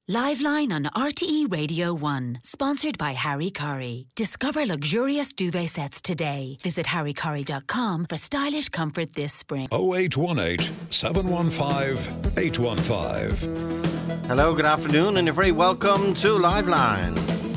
Liveline on RTE Radio 1. Sponsored by Harry Curry. Discover luxurious duvet sets today. Visit harrycurry.com for stylish comfort this spring. 0818 715 815. Hello, good afternoon, and you're very welcome to Liveline.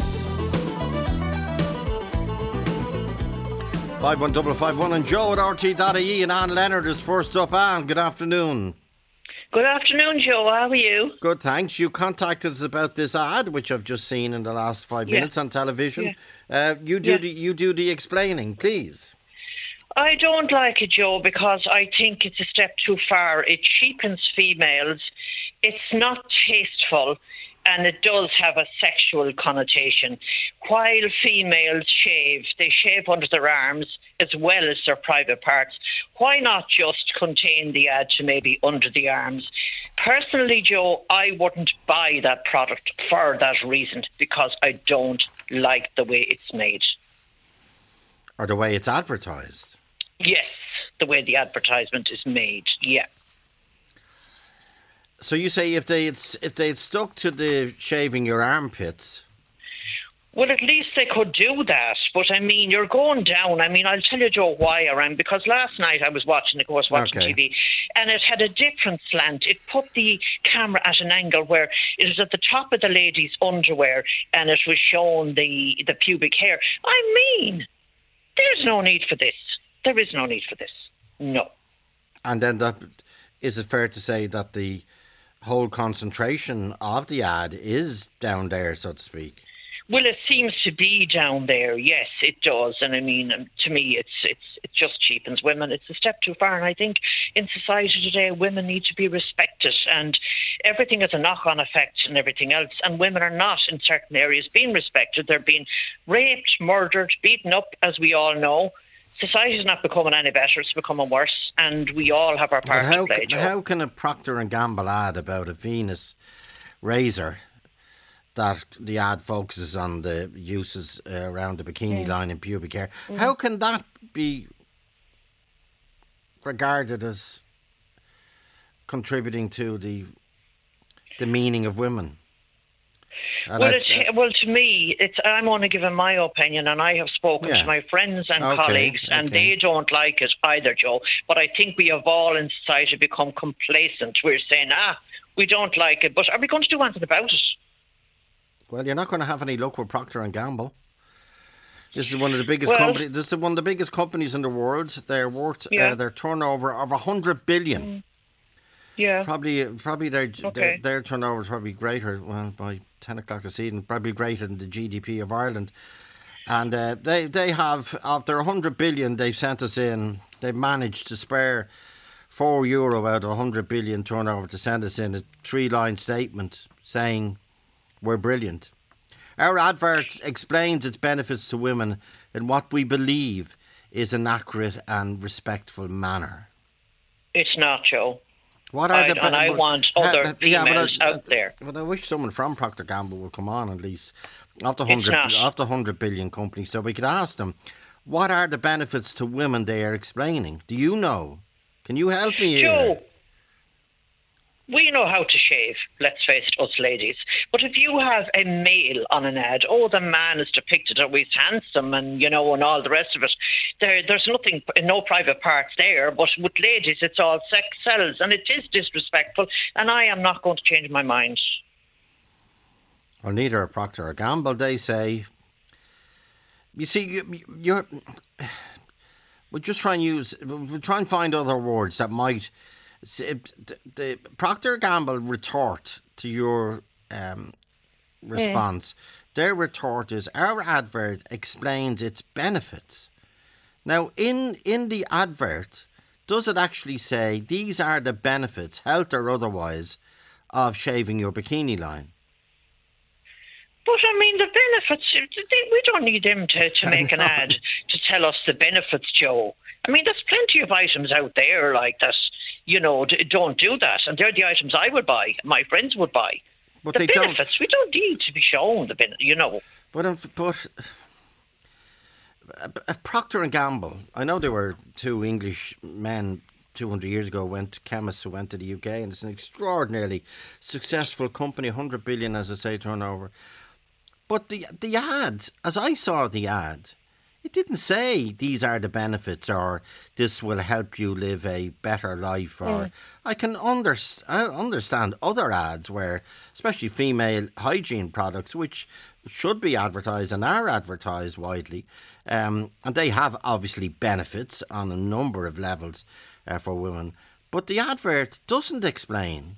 51551 and Joe at RT.ie, and Anne Leonard is first up. Anne, good afternoon. Good afternoon, Joe. How are you? Good, thanks. You contacted us about this ad, which I've just seen in the last 5 minutes on television. You do the explaining, please. I don't like it, Joe, because I think it's a step too far. It cheapens females. It's not tasteful, and it does have a sexual connotation. While females shave, they shave under their arms as well as their private parts. Why not just contain the ad to maybe under the arms? Personally, Joe, I wouldn't buy that product for that reason, because I don't like the way it's made. Or the way it's advertised? Yes, the way the advertisement is made, yeah. So you say if they'd stuck to the shaving your armpits... Well, at least they could do that. But, I mean, you're going down. I mean, I'll tell you, Joe, why I rang. Because last night I was watching TV, and it had a different slant. It put the camera at an angle where it was at the top of the lady's underwear, and it was showing the pubic hair. I mean, there's no need for this. There is no need for this. No. And then is it fair to say that the whole concentration of the ad is down there, so to speak? Well, it seems to be down there. Yes, it does. And I mean, to me, it just cheapens women. It's a step too far. And I think in society today, women need to be respected, and everything has a knock-on effect and everything else. And women are not in certain areas being respected. They're being raped, murdered, beaten up, as we all know. Society is not becoming any better. It's becoming worse. And we all have our part to play. How can a Procter & Gamble ad about a Venus razor, that the ad focuses on the uses around the bikini line and pubic hair, how can that be regarded as contributing to the meaning of women? Well, to me, I'm only giving my opinion, and I have spoken to my friends and colleagues, and they don't like it either, Joe. But I think we have all in society become complacent. We're saying, we don't like it, but are we going to do anything about it? Well, you're not going to have any luck with Procter & Gamble. This is one of the biggest companies. This is one of the biggest companies in the world. They're worth their turnover of 100 billion. Yeah. Probably their turnover is probably greater. Well, by 10 o'clock this evening, probably greater than the GDP of Ireland. And they have, of their 100 billion they've sent us in, they've managed to spare €4 out of 100 billion turnover to send us in a 3-line statement saying, "We're brilliant. Our advert explains its benefits to women in what we believe is an accurate and respectful manner." It's not, Joe. What are I want other females out there. But I wish someone from Procter & Gamble would come on, at least, of the 100 billion company, so we could ask them, what are the benefits to women they are explaining? Do you know? Can you help me here? Joe, we know how to shave, let's face it, us ladies. But if you have a male on an ad, the man is depicted always handsome and, and all the rest of it. There's nothing, no private parts there. But with ladies, it's all sex sells, and it is disrespectful. And I am not going to change my mind. Well, neither are Procter or Gamble. They say, you see, we'll just try and find other words that might. The Procter & Gamble retort to your response, their retort is, our advert explains its benefits. Now, in the advert, does it actually say these are the benefits, health or otherwise, of shaving your bikini line? But, I mean, the benefits, we don't need them to make an ad to tell us the benefits, Joe. I mean, there's plenty of items out there like that, don't do that. And they're the items I would buy, my friends would buy. But the benefits, we don't need to be shown the benefits, But Procter & Gamble, I know they were two English men 200 years ago, chemists who went to the UK, and it's an extraordinarily successful company, 100 billion, as I say, turnover. But the ad, as I saw the ad, it didn't say these are the benefits or this will help you live a better life. Or I can understand other ads where, especially female hygiene products, which should be advertised and are advertised widely, and they have obviously benefits on a number of levels for women. But the advert doesn't explain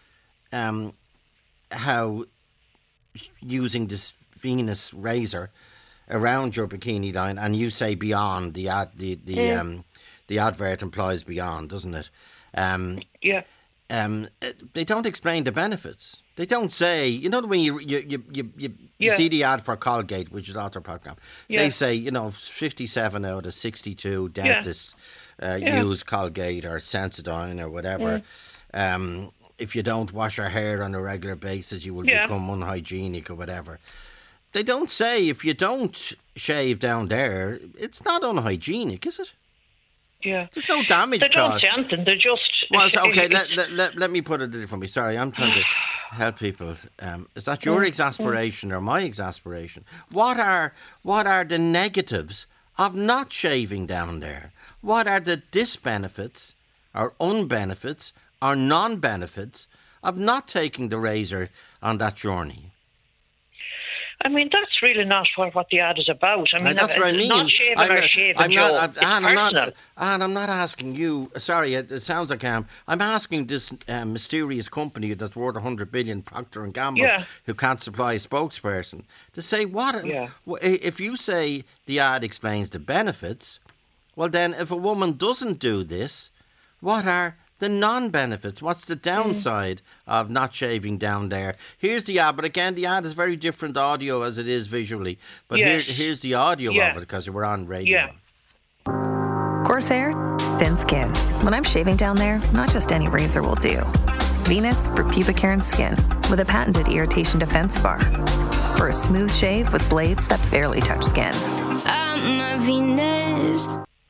how using this Venus razor around your bikini line, and you say beyond, the advert implies beyond, doesn't it? They don't explain the benefits. They don't say, you know, when you see the ad for Colgate, which is Arthur Procter, they say, you know, 57 out of 62 dentists use Colgate or Sensodyne or whatever. If you don't wash your hair on a regular basis, you will become unhygienic or whatever. They don't say if you don't shave down there, it's not unhygienic, is it? Yeah. There's no damage caused. They don't say anything, they're just... Well, okay, let me put it differently. Sorry, I'm trying to help people. Is that your exasperation or my exasperation? What are the negatives of not shaving down there? What are the disbenefits or unbenefits or non-benefits of not taking the razor on that journey? I mean, that's really not what the ad is about. I mean, that's what I mean. Not shaving or shaving, Joe. It's personal. I'm not asking you. Sorry, it sounds like I'm asking this mysterious company that's worth 100 billion, Procter & Gamble, who can't supply a spokesperson, to say if you say the ad explains the benefits, well then, if a woman doesn't do this, what are the non-benefits? What's the downside of not shaving down there? Here's the ad, but again, the ad is very different audio as it is visually. But here's the audio of it, because we're on radio. Corsair, thin skin. When I'm shaving down there, not just any razor will do. Venus for pubic hair and skin, with a patented irritation defense bar. For a smooth shave with blades that barely touch skin. I'm a Venus.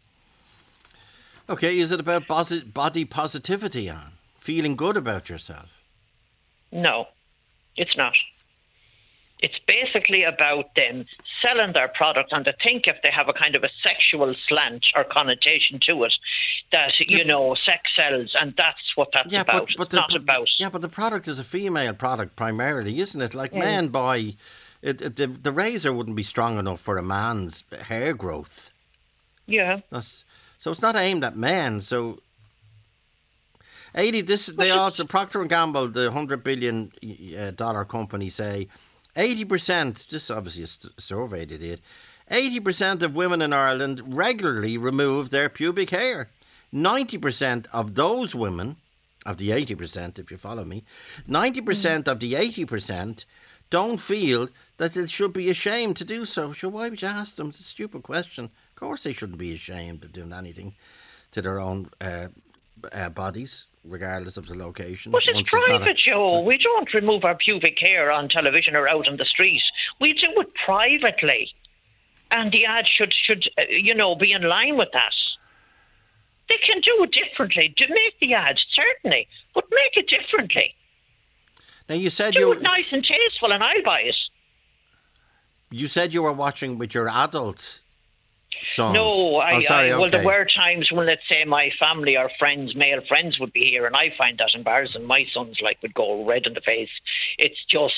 Okay, is it about body positivity, Anne? Feeling good about yourself? No, it's not. It's basically about them selling their product, and I think if they have a kind of a sexual slant or connotation to it, that, you know, sex sells, and that's what that's about. But it's not about... Yeah, but the product is a female product primarily, isn't it? Like men buy... The razor wouldn't be strong enough for a man's hair growth. Yeah. So it's not aimed at men. So Procter & Gamble, the $100 billion company, say 80%, this is obviously a survey they did, 80% of women in Ireland regularly remove their pubic hair. 90% of those women, of the 80%, if you follow me, 90% of the 80% don't feel that they should be ashamed to do so. So why would you ask them? It's a stupid question. Of course they shouldn't be ashamed of doing anything to their own bodies, regardless of the location. But it's private, Joe. We don't remove our pubic hair on television or out on the street. We do it privately. And the ad should be in line with that. They can do it differently. To make the ad, certainly, but make it differently. Now you said do it nice and tasteful, and I'll buy it. You said you were watching with your adult sons. No, there were times when, let's say, my family or male friends would be here, and I find that embarrassing. My sons would go red in the face. It's just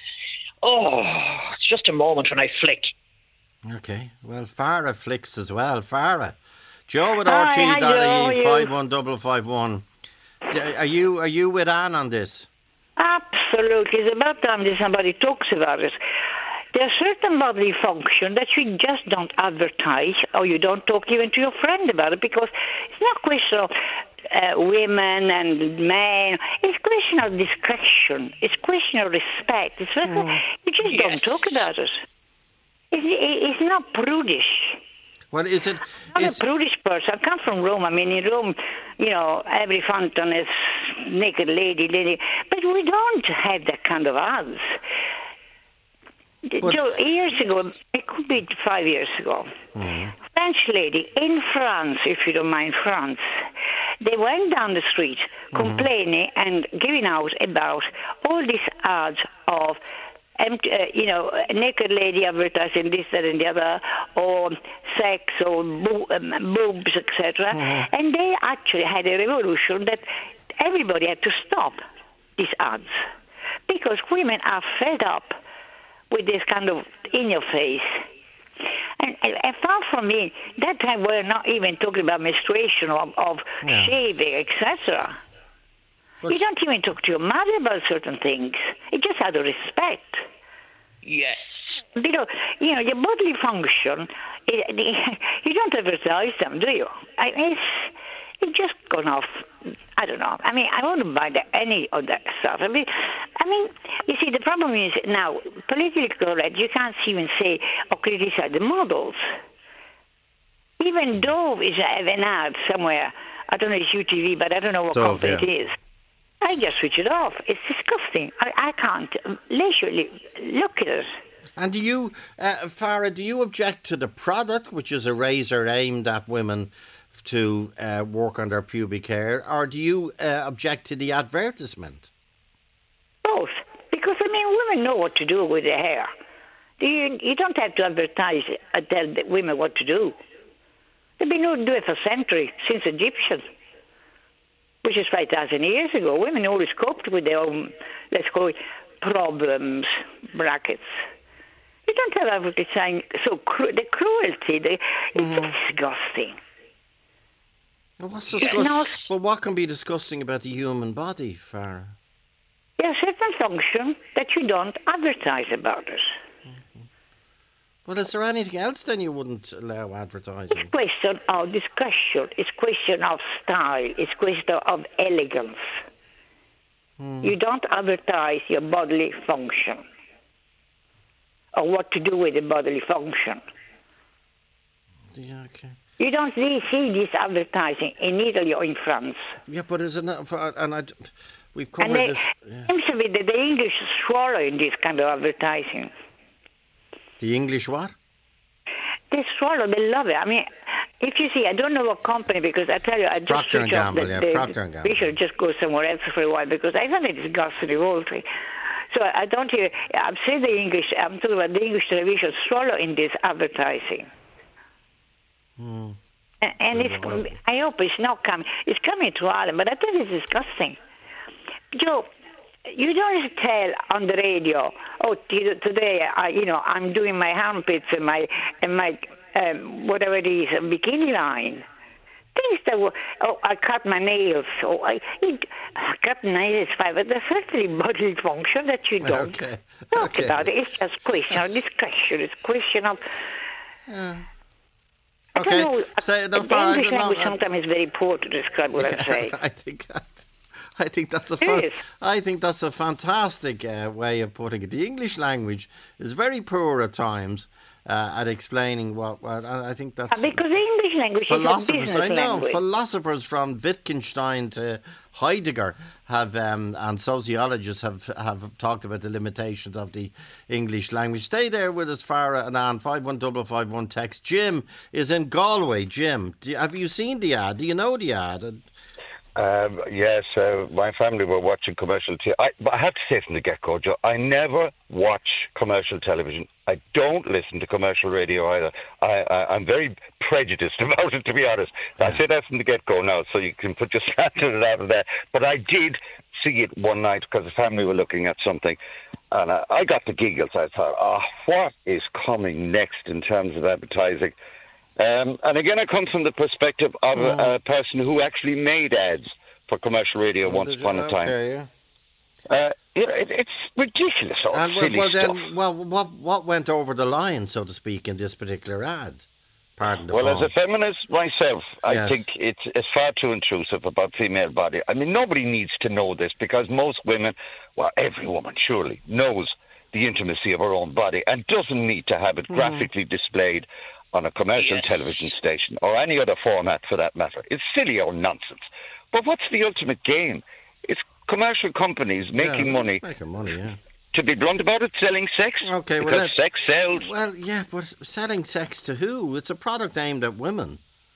a moment when I flick. Okay, well, Farah flicks as well. Farah, Joe at RT.ie 51551. Are you with Anne on this? Absolutely. It's about time that somebody talks about it. There's certain bodily function that you just don't advertise, or you don't talk even to your friend about it, because it's not a question of women and men. It's a question of discretion. It's a question of respect. You just don't talk about it. It's not prudish. Well, is it? I'm a prudish person. I come from Rome. I mean, in Rome, every fountain is naked lady. But we don't have that kind of ads. So years ago, it could be 5 years ago, French lady in France, if you don't mind France, they went down the street complaining and giving out about all these ads of a naked lady advertising this, that, and the other, or sex, or boobs, etc. And they actually had a revolution that everybody had to stop these ads because women are fed up with this kind of in-your-face. And far from me, that time we're not even talking about menstruation of shaving, etc. You don't even talk to your mother about certain things. It's just out of respect. Yes. Your bodily function, you don't advertise them, do you? It's just gone off. I don't know. I mean, I wouldn't buy any of that stuff. I mean, you see, the problem is now, politically correct, you can't even say or criticize the models. Even Dove is an ad somewhere. I don't know, it's UTV, but I don't know what company it is. I just switch it off. It's disgusting. I can't leisurely look at it. And do you, Farah, do you object to the product, which is a razor aimed at women to work on their pubic hair, or do you object to the advertisement? Both. Because, women know what to do with their hair. You don't have to advertise and tell the women what to do. They've been doing it for centuries, since Egyptians. Which is 5,000 years ago. Women always coped with their own, let's call it, problems, brackets. You don't have advertising, so the cruelty, it's disgusting. Well, what's disgusting? Well, what can be disgusting about the human body, Farah? There's a certain function that you don't advertise about it. Well, is there anything else then you wouldn't allow advertising? It's question of discussion. It's question of style. It's question of elegance. You don't advertise your bodily function or what to do with the bodily function. Yeah, okay. You don't really see this advertising in Italy or in France. Yeah, but isn't that... we've covered this... It seems to be that the English swallow in this kind of advertising. The English what? They swallow, they love it. I mean, if you see, I don't know what company, because I tell you, I just Procter & Gamble, Procter & Gamble. We should just go somewhere else for a while, because I find it disgusting, revolting. So I don't hear, I'm saying the English, I'm talking about the English television swallow in this advertising. And I hope it's not coming. It's coming to Ireland, but I think it's disgusting. Joe, you don't tell on the radio, today I'm doing my armpits and my whatever it is, bikini line. Things that I cut my nails. I cut nails, fine, but there's certainly bodily function that you don't talk about. It's just question of discussion. It's question of. I don't know. The English language sometimes is very poor to describe what I'm saying. I think that's a fantastic way of putting it. The English language is very poor at times at explaining what I think that's because the English language is a business language. Philosophers from Wittgenstein to Heidegger have and sociologists have talked about the limitations of the English language. Stay there with us, Farah and Anne. 51551 text. Jim is in Galway. Jim, have you seen the ad? Do you know the ad? Yes, my family were watching commercial but I have to say from the get-go, Joe, I never watch commercial television. I don't listen to commercial radio either. I'm very prejudiced about it, to be honest. I say that from the get-go now, so you can put your standard out of there. But I did see it one night because the family were looking at something, and I got the giggles. I thought, what is coming next in terms of advertising? And again, I come from the perspective of a person who actually made ads for commercial radio once upon a time. It's ridiculous, silly stuff. What went over the line, so to speak, in this particular ad? Pardon the pun. As a feminist myself, I think it's far too intrusive about female body. I mean, nobody needs to know this because most women, well, every woman surely knows the intimacy of her own body and doesn't need to have it graphically displayed on a commercial television station or any other format for that matter. It's silly or nonsense. But what's the ultimate game? It's commercial companies making money. To be blunt about it, selling sex. Okay, because sex sells. Well, yeah, but selling sex to who? It's a product aimed at women.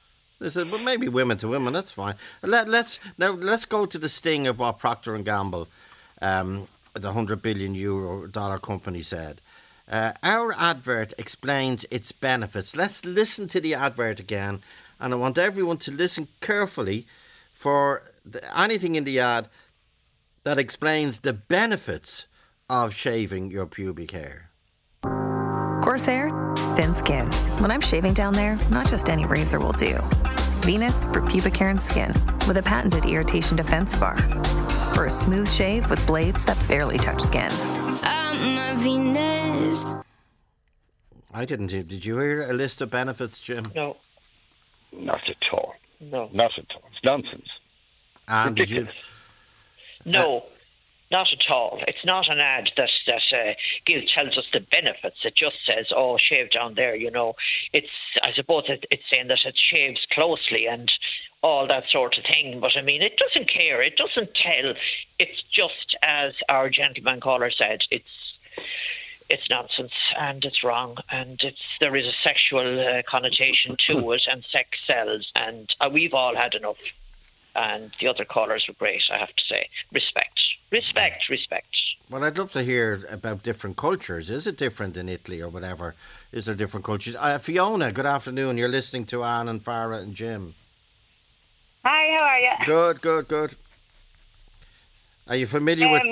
Listen, but maybe women to women, that's fine. Let's go to the sting of what Procter and Gamble, the €100 billion company, said. Our advert explains its benefits. Let's listen to the advert again, and I want everyone to listen carefully for anything in the ad that explains the benefits of shaving your pubic hair. Corsair, thin skin. When I'm shaving down there, not just any razor will do. Venus for pubic hair and skin with a patented irritation defense bar. For a smooth shave with blades that barely touch skin. I'm a Venus. I didn't. Did you hear a list of benefits, Jim? No. Not at all. No. Not at all. It's nonsense. And ridiculous. No. Not at all. It's not an ad that tells us the benefits. It just says, "Oh, shave down there." You know, I suppose it's saying that it shaves closely and all that sort of thing. But I mean, it doesn't care. It doesn't tell. It's just as our gentleman caller said. It's nonsense and it's wrong and there is a sexual connotation to it and sex sells and we've all had enough. And the other callers were great, I have to say. Respect. Well, I'd love to hear about different cultures. Is it different in Italy or whatever? Is there different cultures? Fiona, good afternoon. You're listening to Anne and Farah and Jim. Hi, how are you? Good. Are you familiar with...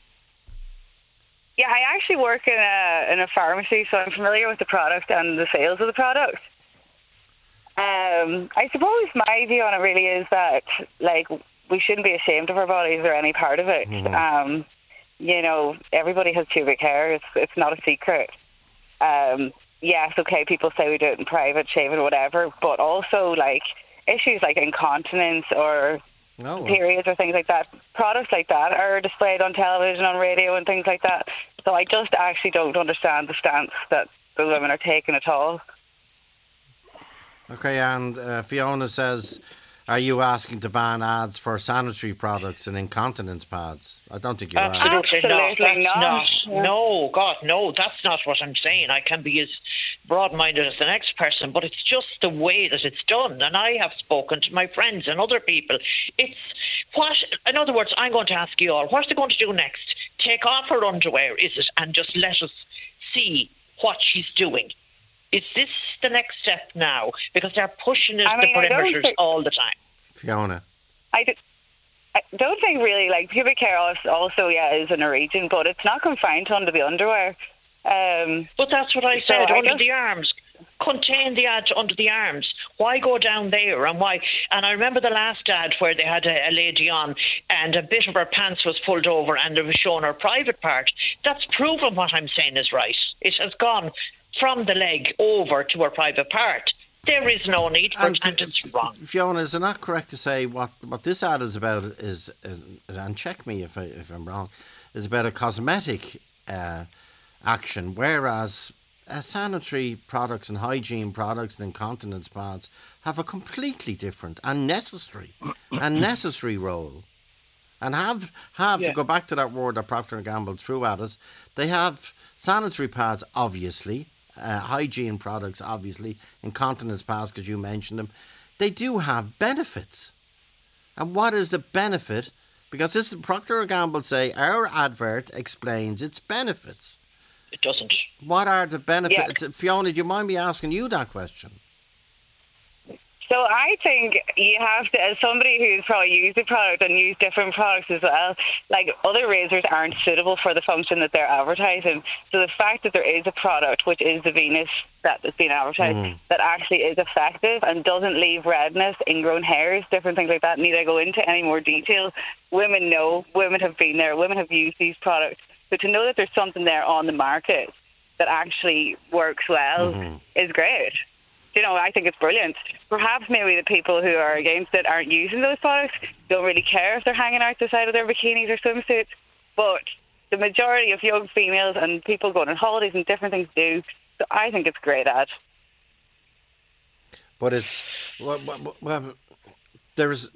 Yeah, I actually work in a pharmacy, so I'm familiar with the product and the sales of the product. I suppose my view on it really is that, like, we shouldn't be ashamed of our bodies or any part of it. Mm-hmm. You know, everybody has pubic hair. It's not a secret. Yes, okay, people say we do it in private, shave it, whatever, but also, like, issues like incontinence or periods or things like that, products like that are displayed on television, on radio and things like that. So I just actually don't understand the stance that the women are taking at all. Okay, and Fiona says, are you asking to ban ads for sanitary products and incontinence pads? I don't think you are. Absolutely not. No, God, no, that's not what I'm saying. I can be as broad-minded as the next person, but it's just the way that it's done. And I have spoken to my friends and other people. In other words, I'm going to ask you all, what's they going to do next? Take off her underwear, is it? And just let us see what she's doing. Is this the next step now? Because they're pushing the perimeters all the time. Fiona. I don't think really, like, pubic hair also is in a region, but it's not confined to under the underwear. But that's what I said, under the arms. Contain the ad under the arms. Why go down there and why? And I remember the last ad where they had a lady on and a bit of her pants was pulled over and it was showing her private part. That's proven what I'm saying is right. It has gone from the leg over to her private part. There is no need for it, and it's wrong. Fiona, is it not correct to say what this ad is about is, and check me if I'm wrong, is about a cosmetic action, whereas sanitary products and hygiene products and incontinence pads have a completely different and necessary role. And have to go back to that word that Procter & Gamble threw at us. They have sanitary pads, obviously, hygiene products, obviously, incontinence pads, because you mentioned them. They do have benefits. And what is the benefit? Because this Procter & Gamble say, our advert explains its benefits. It doesn't. What are the benefits? Yeah. Fiona, do you mind me asking you that question? So I think you have to, as somebody who's probably used the product and used different products as well, like, other razors aren't suitable for the function that they're advertising. So the fact that there is a product, which is the Venus that is being advertised, that actually is effective and doesn't leave redness, ingrown hairs, different things like that, need I go into any more detail? Women know, women have been there, women have used these products. So to know that there's something there on the market that actually works well is great. You know, I think it's brilliant. Perhaps maybe the people who are against it aren't using those products, don't really care if they're hanging out the side of their bikinis or swimsuits. But the majority of young females and people going on holidays and different things do. So I think it's a great ad. But it's... Well, there's...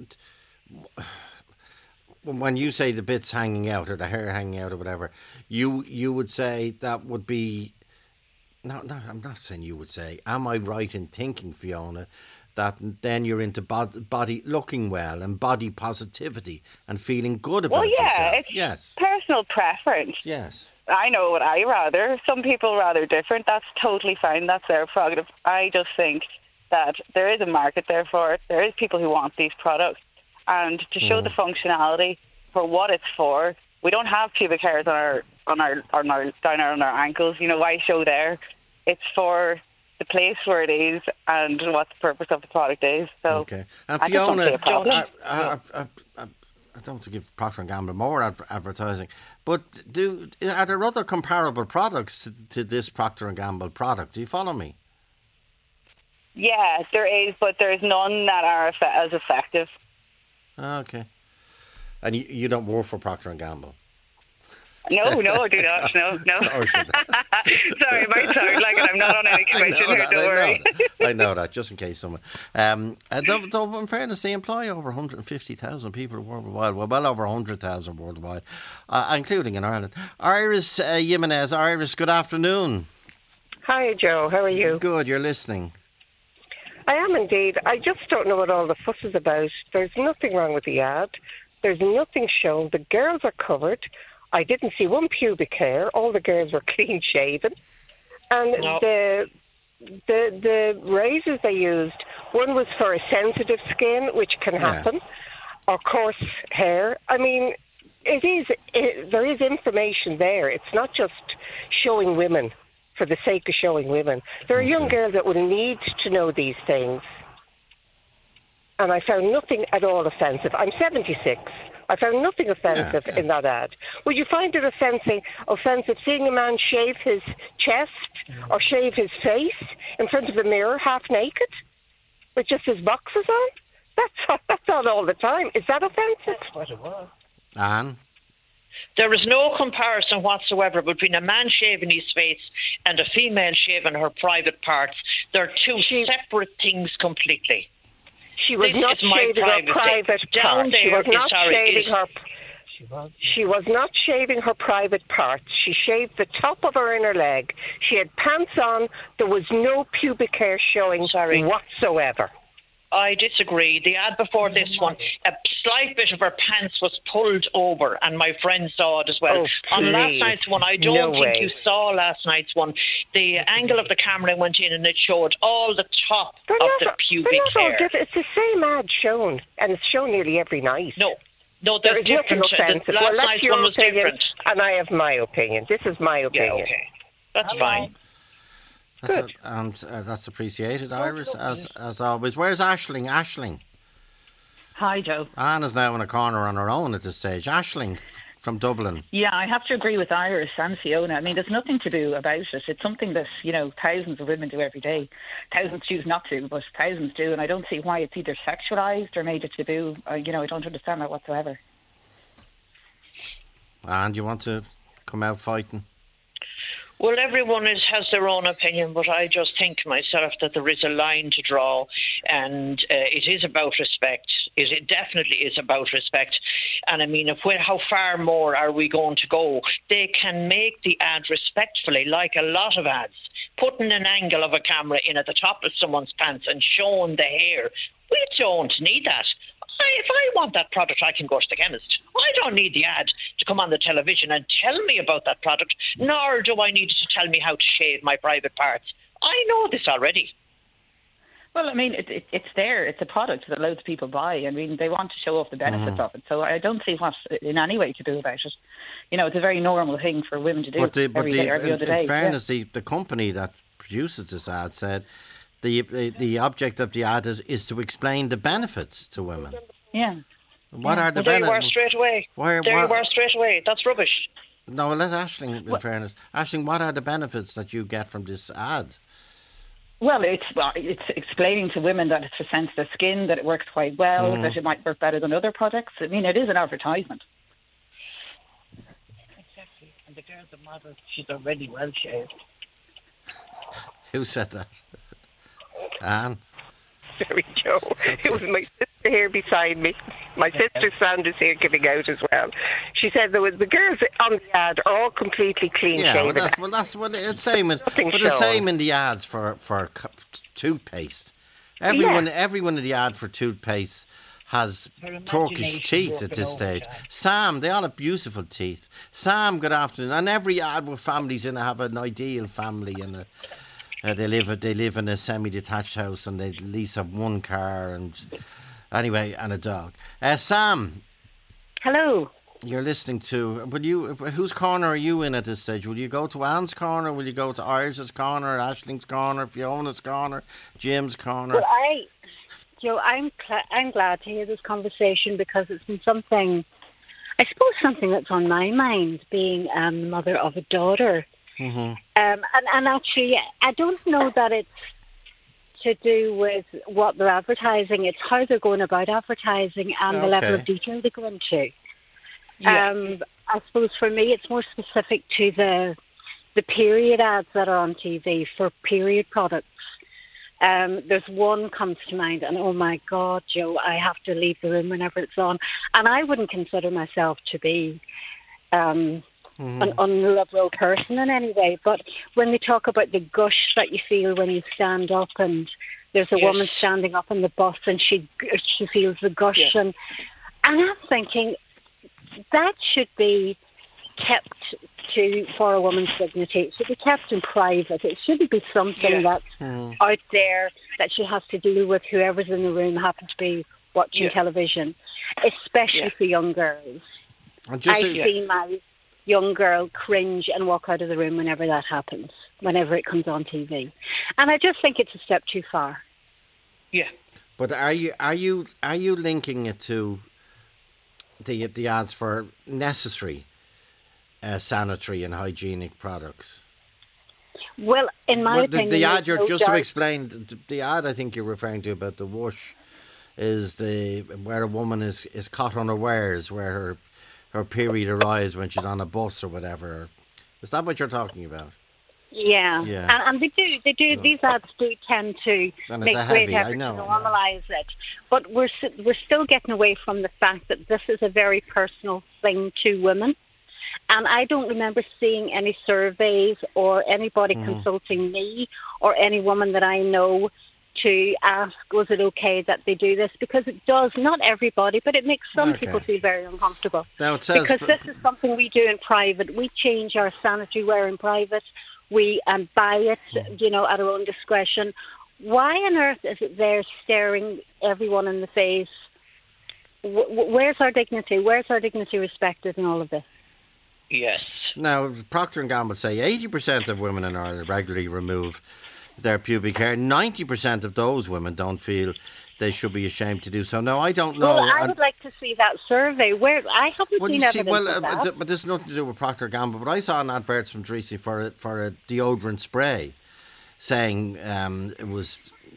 When you say the bits hanging out or the hair hanging out or whatever, you would say that would be... No, I'm not saying you would say. Am I right in thinking, Fiona, that then you're into body looking well and body positivity and feeling good about yourself. It's personal preference. Yes. I know what I rather. Some people rather different. That's totally fine. That's their prerogative. I just think that there is a market there for it. There is people who want these products. And to show the functionality for what it's for, we don't have pubic hairs on our ankles. You know, why show there? It's for the place where it is and what the purpose of the product is. So, okay. And Fiona, I don't want to give Procter & Gamble more advertising, but are there other comparable products to this Procter & Gamble product? Do you follow me? Yeah, there is, but there's none that are as effective. Okay. And you don't work for Procter & Gamble? No, I do not. No. Sorry, it might sound like it. I'm not on any commission here, don't worry. I know that, just in case someone... though, in fairness, they employ over 150,000 people worldwide, well over 100,000 worldwide, including in Ireland. Iris Jimenez. Iris, good afternoon. Hi, Joe. How are you? Good, you're listening. I am indeed. I just don't know what all the fuss is about. There's nothing wrong with the ad. There's nothing shown. The girls are covered. I didn't see one pubic hair. All the girls were clean shaven. And the razors they used, one was for a sensitive skin, which can happen, or coarse hair. I mean, there is information there. It's not just showing women for the sake of showing women. There are young girls that will need to know these things. And I found nothing at all offensive. I'm 76. I found nothing offensive in that ad. Would you find it offensive seeing a man shave his chest or shave his face in front of a mirror half naked with just his boxers on? That's all the time. Is that offensive? That's what it was. Anne? There is no comparison whatsoever between a man shaving his face and a female shaving her private parts. They're two separate things completely. She was not shaving her private parts. She was not shaving her private parts. She shaved the top of her inner leg. She had pants on. There was no pubic hair showing whatsoever. I disagree. The ad before this one, a slight bit of her pants was pulled over, and my friend saw it as well. On last night's one, I don't think you saw last night's one. The angle of the camera went in and it showed all the top of the pubic hair. It's the same ad shown, and it's shown nearly every night. No, there's different. The last night's one was different. And I have my opinion. This is my opinion. Yeah, okay. That's fine. Good. That's appreciated, Iris, as always. Where's Aisling? Aisling. Hi, Joe. Anna's now in a corner on her own at this stage. Aisling from Dublin. Yeah, I have to agree with Iris and Fiona. I mean, there's nothing to do about it. It's something that, thousands of women do every day. Thousands choose not to, but thousands do. And I don't see why it's either sexualised or made a taboo. I don't understand that whatsoever. And you want to come out fighting? Well, everyone has their own opinion, but I just think myself that there is a line to draw, and it is about respect. It definitely is about respect. And I mean, how far more are we going to go? They can make the ad respectfully, like a lot of ads, putting an angle of a camera in at the top of someone's pants and showing the hair. We don't need that. If I want that product, I can go to the chemist. I don't need the ad to come on the television and tell me about that product, nor do I need it to tell me how to shave my private parts. I know this already. Well, I mean, it's there. It's a product that loads of people buy. I mean, they want to show off the benefits of it. So I don't see what's in any way to do about it. It's a very normal thing for women to do every other day. In fairness, the company that produces this ad said the object of the ad is to explain the benefits to women. Yeah. What are the benefits? There you are straight away. You are straight away. That's rubbish. No, let Aisling, in fairness. Aisling, what are the benefits that you get from this ad? Well, it's explaining to women that it's for sensitive skin, that it works quite well, that it might work better than other products. I mean, it is an advertisement. Exactly. And the girl's a model. She's already well shaved. Who said that? Anne? Sorry, Joe. It was my sister here beside me. My sister Sandra's here giving out as well. She said the girls on the ad are all completely clean shaven. That's it's same in the ads for toothpaste. Everyone in the ad for toothpaste has Turkish teeth at this stage. Sam, they all have beautiful teeth. Sam, good afternoon. And every ad with families in it have an ideal family, and they live in a semi-detached house, and they at least have one car and a dog. Sam. Hello. You're listening to. Whose corner are you in at this stage? Will you go to Anne's corner? Will you go to Irish's corner, Ashling's corner, Fiona's corner, Jim's corner? Well, Joe, I'm glad to hear this conversation, because it's been something that's on my mind, being the mother of a daughter. Mm-hmm. And actually, I don't know that it's to do with what they're advertising. It's how they're going about advertising and the level of detail they go into. Yeah. I suppose for me, it's more specific to the period ads that are on TV for period products. There's one comes to mind, and oh my God, Joe, I have to leave the room whenever it's on. And I wouldn't consider myself to be an unliberal person in any way, but when they talk about the gush that you feel when you stand up, and there's a woman standing up in the bus and she feels the gush, and I'm thinking that should be kept for a woman's dignity. It should be kept in private. It shouldn't be something that's out there that she has to deal with whoever's in the room happens to be watching television, especially for young girls. I see my young girl cringe and walk out of the room whenever that happens, whenever it comes on TV. And I just think it's a step too far. Yeah. But are you linking it to the ads for necessary sanitary and hygienic products? Well, in my opinion, the ad to explain, the ad I think you're referring to about the whoosh is where a woman is caught unawares, where her period arrives when she's on a bus or whatever. Is that what you're talking about? Yeah. And they do. These ads do tend to make great effort to normalise it. But we're still getting away from the fact that this is a very personal thing to women. And I don't remember seeing any surveys or anybody consulting me or any woman that I know to ask, was it okay that they do this? Because it does, not everybody, but it makes some people feel very uncomfortable. Now it says, because this is something we do in private. We change our sanitary wear in private. We buy it, at our own discretion. Why on earth is it there staring everyone in the face? Where's our dignity? Where's our dignity respected in all of this? Yes. Now, Procter & Gamble say 80% of women in Ireland regularly remove their pubic hair. 90% of those women don't feel they should be ashamed to do so. Now, I don't know. Well, I would like to see that survey. Where I haven't seen evidence of that. But this has nothing to do with Procter & Gamble. But I saw an advertisement recently for a deodorant spray saying it was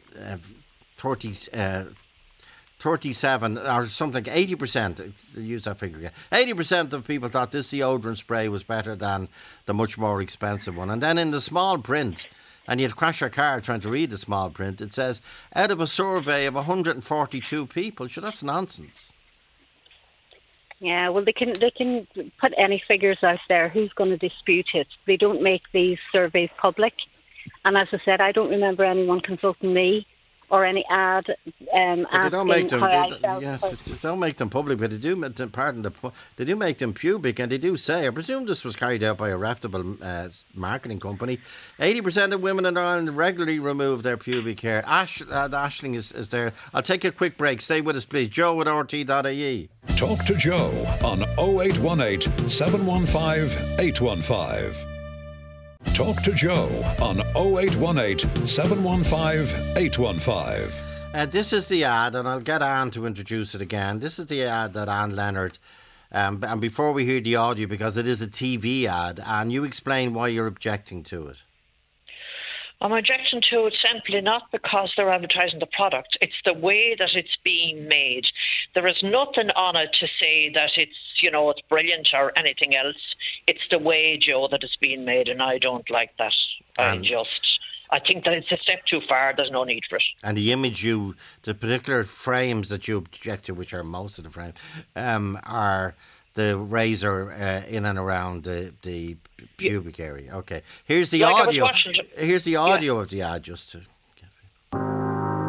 37 or something, 80%, use that figure again, 80% of people thought this deodorant spray was better than the much more expensive one. And then in the small print, and you'd crash your car trying to read the small print, it says, out of a survey of 142 people. Sure, that's nonsense. Yeah, well, they can put any figures out there. Who's going to dispute it? They don't make these surveys public. And as I said, I don't remember anyone consulting me or any ad asking how I felt. Yes, don't make them public, but they do. They do make them pubic, and they do say. I presume this was carried out by a reputable marketing company. 80% of women in Ireland regularly remove their pubic hair. Aisling is there. I'll take a quick break. Stay with us, please. Joe at RT.ie. Talk to Joe on 0818 715 815. Talk to Joe on 0818 715 815. This is the ad, and I'll get Anne to introduce it again. This is the ad that Anne Leonard, and before we hear the audio, because it is a TV ad, Anne, you explain why you're objecting to it. I'm objecting to it simply not because they're advertising the product. It's the way that it's being made. There is nothing on it to say that it's brilliant or anything else. It's the way, Joe, that it's being made, and I don't like that. I think that it's a step too far. There's no need for it. And the image the particular frames that you object to, which are most of the frames, are the razor in and around the pubic area. Okay, here's the audio. Here's the audio of the ad, just to.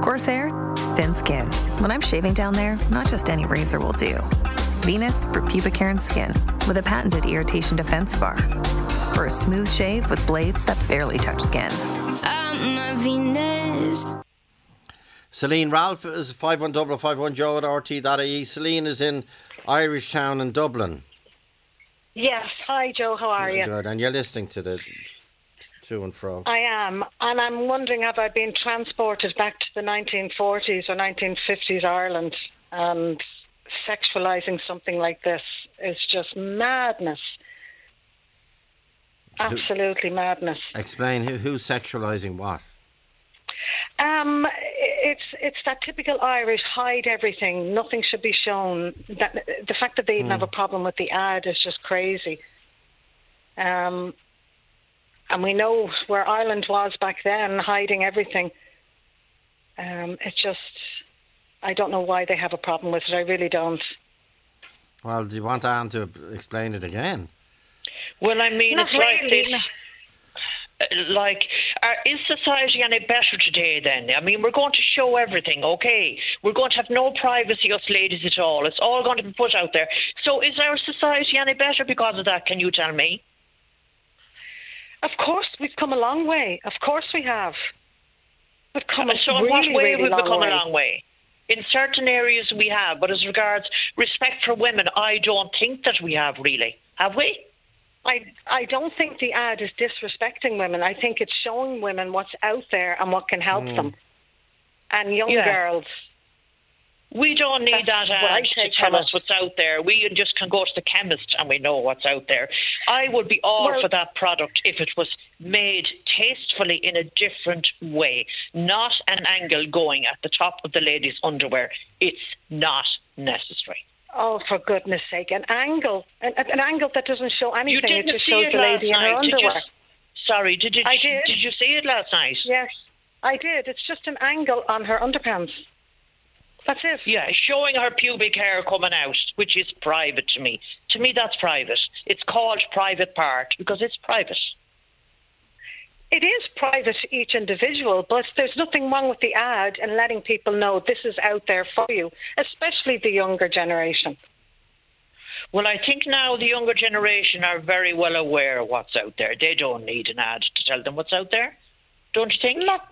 Corsair, thin skin. When I'm shaving down there, not just any razor will do. Venus for pubic hair and skin with a patented irritation defense bar. For a smooth shave with blades that barely touch skin. I'm a Venus. Celine, Ralph is 51 Joe at RT.ie. Celine is in Irish Town in Dublin. Yes. Hi, Joe. How are you? Good. And you're listening to the to and fro. I am. And I'm wondering, have I been transported back to the 1940s or 1950s Ireland? And sexualising something like this is just madness. Absolutely madness. Explain who's sexualising what? It's that typical Irish hide everything. Nothing should be shown. The fact that they even have a problem with the ad is just crazy. And we know where Ireland was back then, hiding everything. It's just, I don't know why they have a problem with it. I really don't. Well, do you want Anne to explain it again? Well, I mean, Not it's like really. this. Is society any better today then? I mean, we're going to show everything, okay? We're going to have no privacy, us ladies, at all. It's all going to be put out there. So is our society any better because of that? Can you tell me? Of course, we've come a long way. Of course we have. We've come So in really, what way really have we become way. a long way? In certain areas we have, but as regards respect for women, I don't think that we have really. Have we? I don't think the ad is disrespecting women. I think it's showing women what's out there and what can help them. And young girls. We don't need that ad to tell us what's out there. We just can go to the chemist and we know what's out there. I would be all for that product if it was made tastefully in a different way, not an angle going at the top of the lady's underwear. It's not necessary. Oh, for goodness sake, an angle that doesn't show anything. It just shows the lady in her underwear. Sorry, did you see it last night? Yes, I did. It's just an angle on her underpants. That's it. Yeah, showing her pubic hair coming out, which is private to me. To me, that's private. It's called private part because it's private. It is private to each individual, but there's nothing wrong with the ad and letting people know this is out there for you, especially the younger generation. Well, I think now the younger generation are very well aware of what's out there. They don't need an ad to tell them what's out there. Don't you think? Not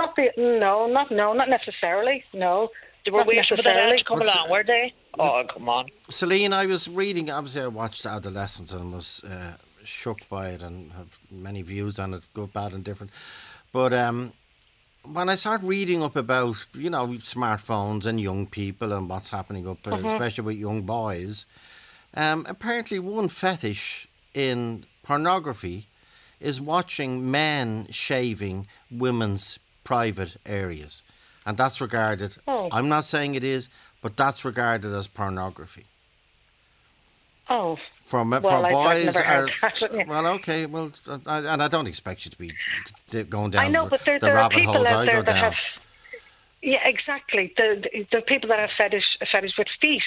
necessarily. No. They were waiting for that ad to come along, were they? Oh, come on. Celine, I was reading, obviously I watched Adolescence and was shook by it and have many views on it, good, bad and different. But when I start reading up about, smartphones and young people and what's happening up, especially with young boys, apparently one fetish in pornography is watching men shaving women's private areas. And that's regarded, I'm not saying it is, but that's regarded as pornography. Oh. For boys, well, okay, and I don't expect you to be going down. I know, but there are people out there that have. Yeah, exactly. The people that have fetish with feet.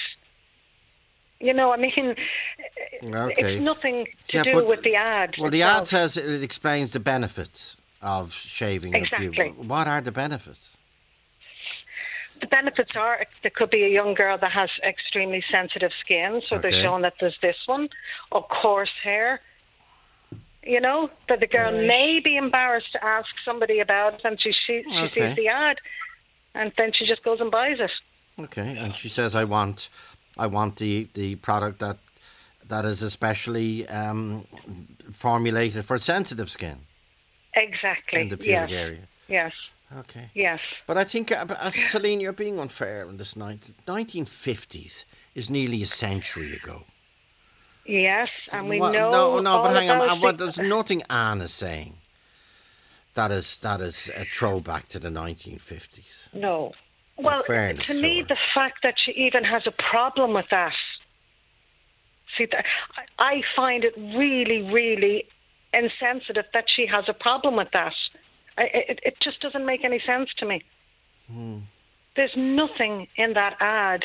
I mean, it's nothing to do with the ad. Well, the ad says it explains the benefits of shaving. Exactly. What are the benefits? The benefits are there could be a young girl that has extremely sensitive skin, so they're showing that there's this one, or coarse hair. That the girl may be embarrassed to ask somebody about it, and she sees the ad, and then she just goes and buys it. Okay, and she says, "I want the product that is especially formulated for sensitive skin." Exactly. In the pubic area. Yes. Okay. Yes. But I think, Celine, you're being unfair in this 1950s is nearly a century ago. Yes, and we know. No, but hang on. There's nothing Anne is saying that is a throwback to the 1950s. No. Well, to me, the fact that she even has a problem with that. See, I find it really, really insensitive that she has a problem with that. It just doesn't make any sense to me. There's nothing in that ad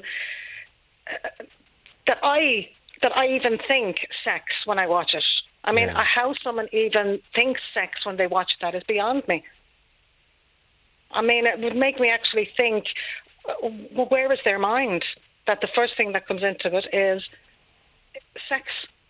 that I even think sex when I watch it. I mean, how someone even thinks sex when they watch that is beyond me. I mean, it would make me actually think, where is their mind? That the first thing that comes into it is sex.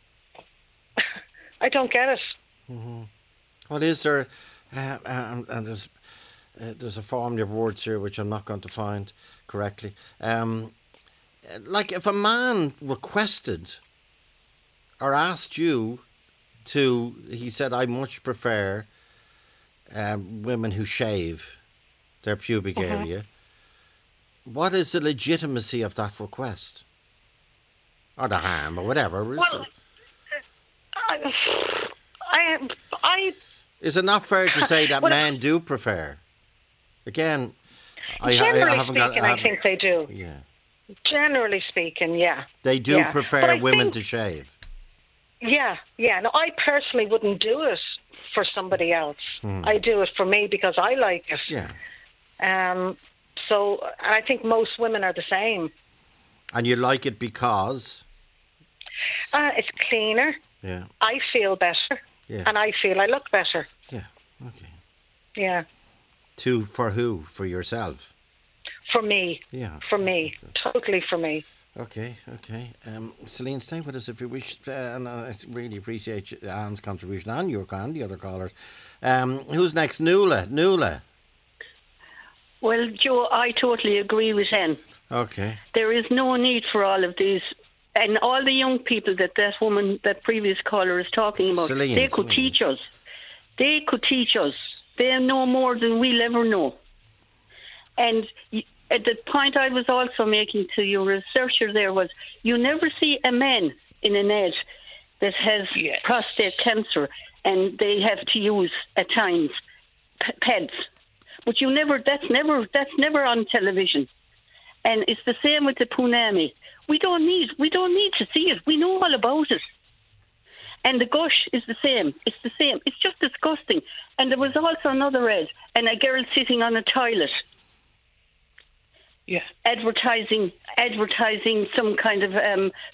I don't get it. Mm-hmm. Well, is there, and there's a formula of words here which I'm not going to find correctly. Like if a man requested or asked you to, he said, I much prefer women who shave their pubic area. What is the legitimacy of that request? Or the ham, or whatever. Well, is it not fair to say that men do prefer? Again, I think they do. Yeah. Generally speaking, yeah. They do prefer women to shave. Yeah. No, I personally wouldn't do it for somebody else. I do it for me because I like it. Yeah. So I think most women are the same. And you like it because? It's cleaner. Yeah. I feel better. Yeah. And I feel I look better. Yeah. Okay. Yeah. For who? For yourself? For me. Yeah. For me. Totally for me. Okay. Celine, stay with us if you wish. And I really appreciate Anne's contribution and the other callers. Who's next? Nuala. Well, Joe, I totally agree with Anne. Okay. There is no need for all of these. And all the young people that woman, that previous caller is talking about, they could teach us. They could teach us. They know more than we'll ever know. And at the point I was also making to your researcher there was, you never see a man in an ad that has prostate cancer and they have to use, at times, pads. But that's never on television. And it's the same with the punami. We don't need to see it. We know all about it. And the gush is the same. It's the same. It's just disgusting. And there was also another ad, and a girl sitting on a toilet. Yeah. Advertising some kind of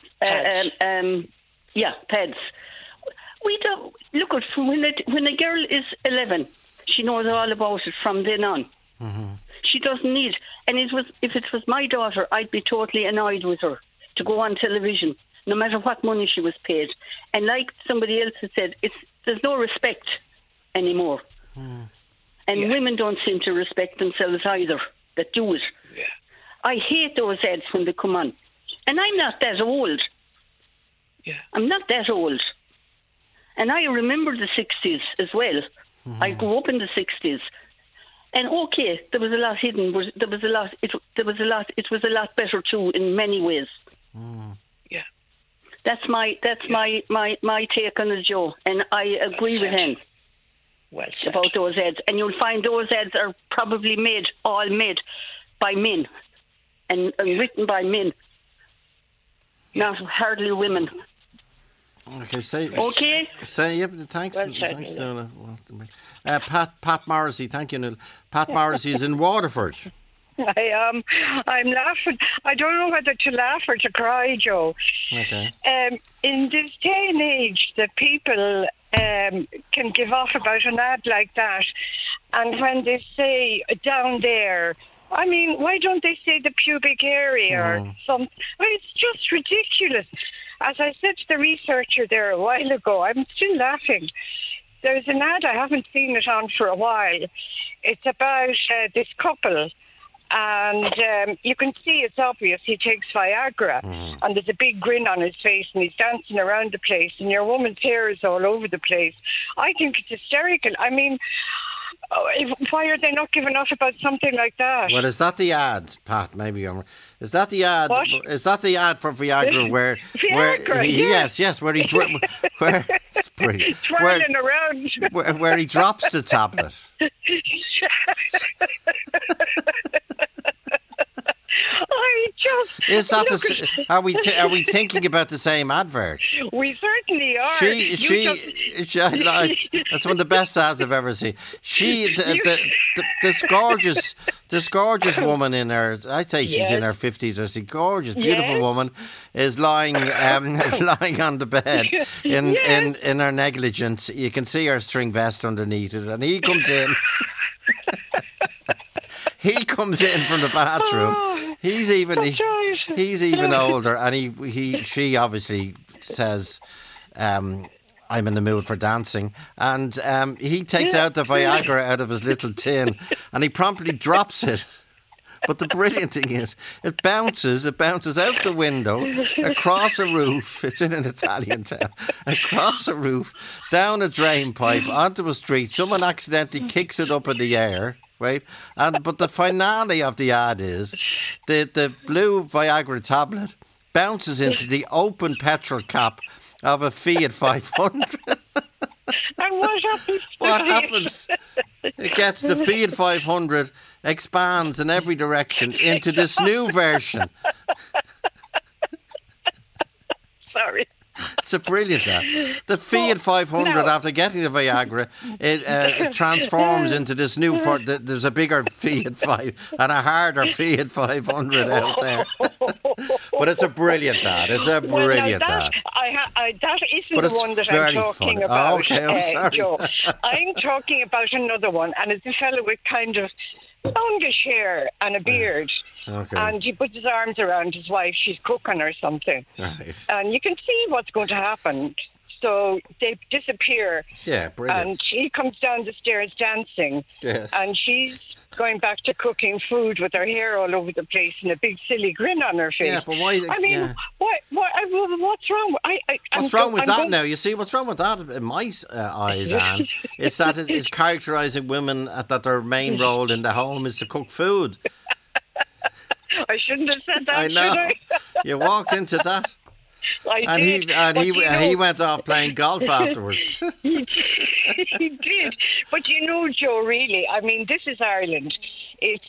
pads. We don't look at when a girl is 11, she knows all about it from then on. Mm-hmm. She doesn't need. And if it was my daughter, I'd be totally annoyed with her to go on television, no matter what money she was paid. And like somebody else has said, there's no respect anymore. And women don't seem to respect themselves either, that do it. Yeah. I hate those ads when they come on. And I'm not that old. Yeah. I'm not that old. And I remember the 60s as well. I grew up in the 60s. And okay, there was a lot hidden. It was a lot better too in many ways. Yeah. That's my take on it, Joe. And I agree with him about those ads. And you'll find those ads are probably made by men and written by men, not hardly women. Okay, stay. Okay. Stay. Yep. Thanks. Thanks, Nuala. Pat Morrissey. Thank you, Nuala. Pat Morrissey is in Waterford. I'm laughing. I don't know whether to laugh or to cry, Joe. Okay. In this day and age, that people can give off about an ad like that, and when they say down there, I mean, why don't they say the pubic area or something? Well, it's just ridiculous. As I said to the researcher there a while ago, I'm still laughing. There's an ad, I haven't seen it on for a while. It's about this couple, and you can see it's obvious he takes Viagra, and there's a big grin on his face, and he's dancing around the place, and your woman's hair is all over the place. I think it's hysterical. I mean, why are they not giving off about something like that? Well, is that the ad, Pat? Maybe is that the ad? What? Is that the ad for Viagra where yes, where he twirling around, where he drops the tablet? Is that are we thinking about the same advert? We certainly are. She that's one of the best ads I've ever seen. This gorgeous woman in her, I'd say she's in her 50s or so, gorgeous, beautiful woman is lying on the bed in her negligence. You can see her string vest underneath it, and he comes in. he comes in from the bathroom. He's even older, and she obviously says, "I'm in the mood for dancing," and he takes out the Viagra out of his little tin, and he promptly drops it. But the brilliant thing is, it bounces out the window, across a roof. It's in an Italian town. Across a roof, down a drain pipe, onto a street. Someone accidentally kicks it up in the air, right? But the finale of the ad is the blue Viagra tablet bounces into the open petrol cap of a Fiat 500. And what happens? What happens? It gets the Fiat 500, expands in every direction into this new version. Sorry. It's a brilliant ad. The Fiat 500, after getting the Viagra, it transforms into this new... There's a bigger Fiat 5 and a harder Fiat 500 out there. But it's a brilliant ad. It's a brilliant ad. That isn't the one that I'm talking about. Oh, okay, I'm sorry. Joe. I'm talking about another one, and it's a fellow with kind of longish hair and a beard. Okay. And he puts his arms around his wife. She's cooking or something. Right. And you can see what's going to happen. So they disappear. Yeah, brilliant. And he comes down the stairs dancing. Yes. And she's going back to cooking food with her hair all over the place and a big silly grin on her face. Yeah, but why? I mean, what's wrong? What's wrong with that now? You see, what's wrong with that in my eyes, Anne, is that it's characterising women that their main role in the home is to cook food. I shouldn't have said that. I know. Should I? You walked into that. I did. He went off playing golf afterwards. He did. But Joe, really, I mean, this is Ireland. It's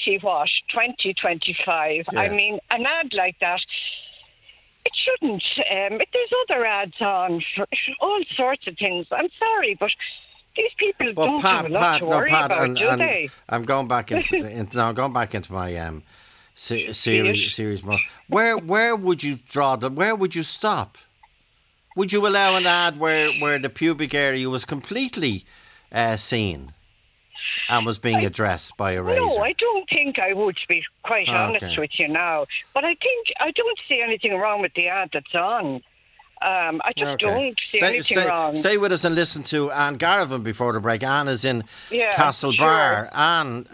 2025. Yeah. I mean, an ad like that, it shouldn't. There's other ads on for all sorts of things. I'm sorry, but these people don't have a lot to worry about, do they? I'm going back into my series more. Where would you draw them? Where would you stop? Would you allow an ad where the pubic area was completely seen and was being addressed by a razor? No, I don't think I would, to be quite honest with you now. But I don't see anything wrong with the ad that's on. I just don't see anything wrong. Stay with us and listen to Anne Garvin before the break. Anne is in Castlebar. Sure.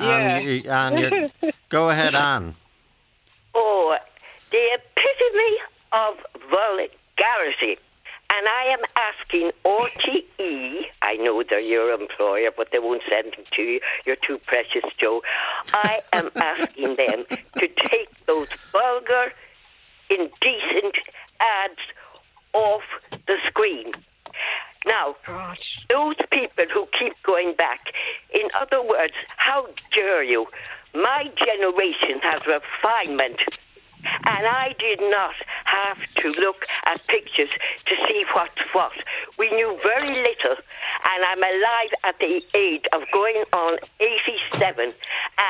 Anne, go ahead, Anne. Oh, the epitome of vulgarity. And I am asking RTE, I know they're your employer, but they won't send them to you. You're too precious, Joe. I am asking them to take those vulgar, indecent ads off the screen. Now, those people who keep going back, in other words, how dare you? My generation has refinement, and I did not have to look at pictures to see what's what. We knew very little, and I'm alive at the age of going on 87, and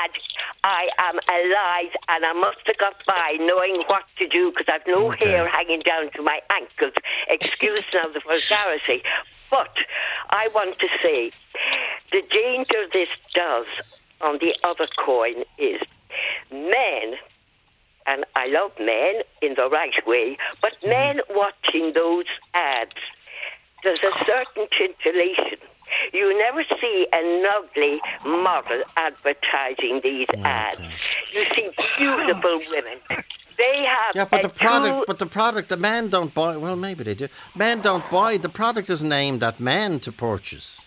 I am alive, and I must have got by knowing what to do because I've no hair hanging down to my ankles. Excuse now the vulgarity. But I want to say the danger this does on the other coin is men, and I love men in the right way, but men watching those ads, there's a certain tintillation. You never see an ugly model advertising these ads. You see beautiful women. They have but the product, the men don't buy. Well, maybe they do. Men don't buy. The product isn't aimed at men to purchase.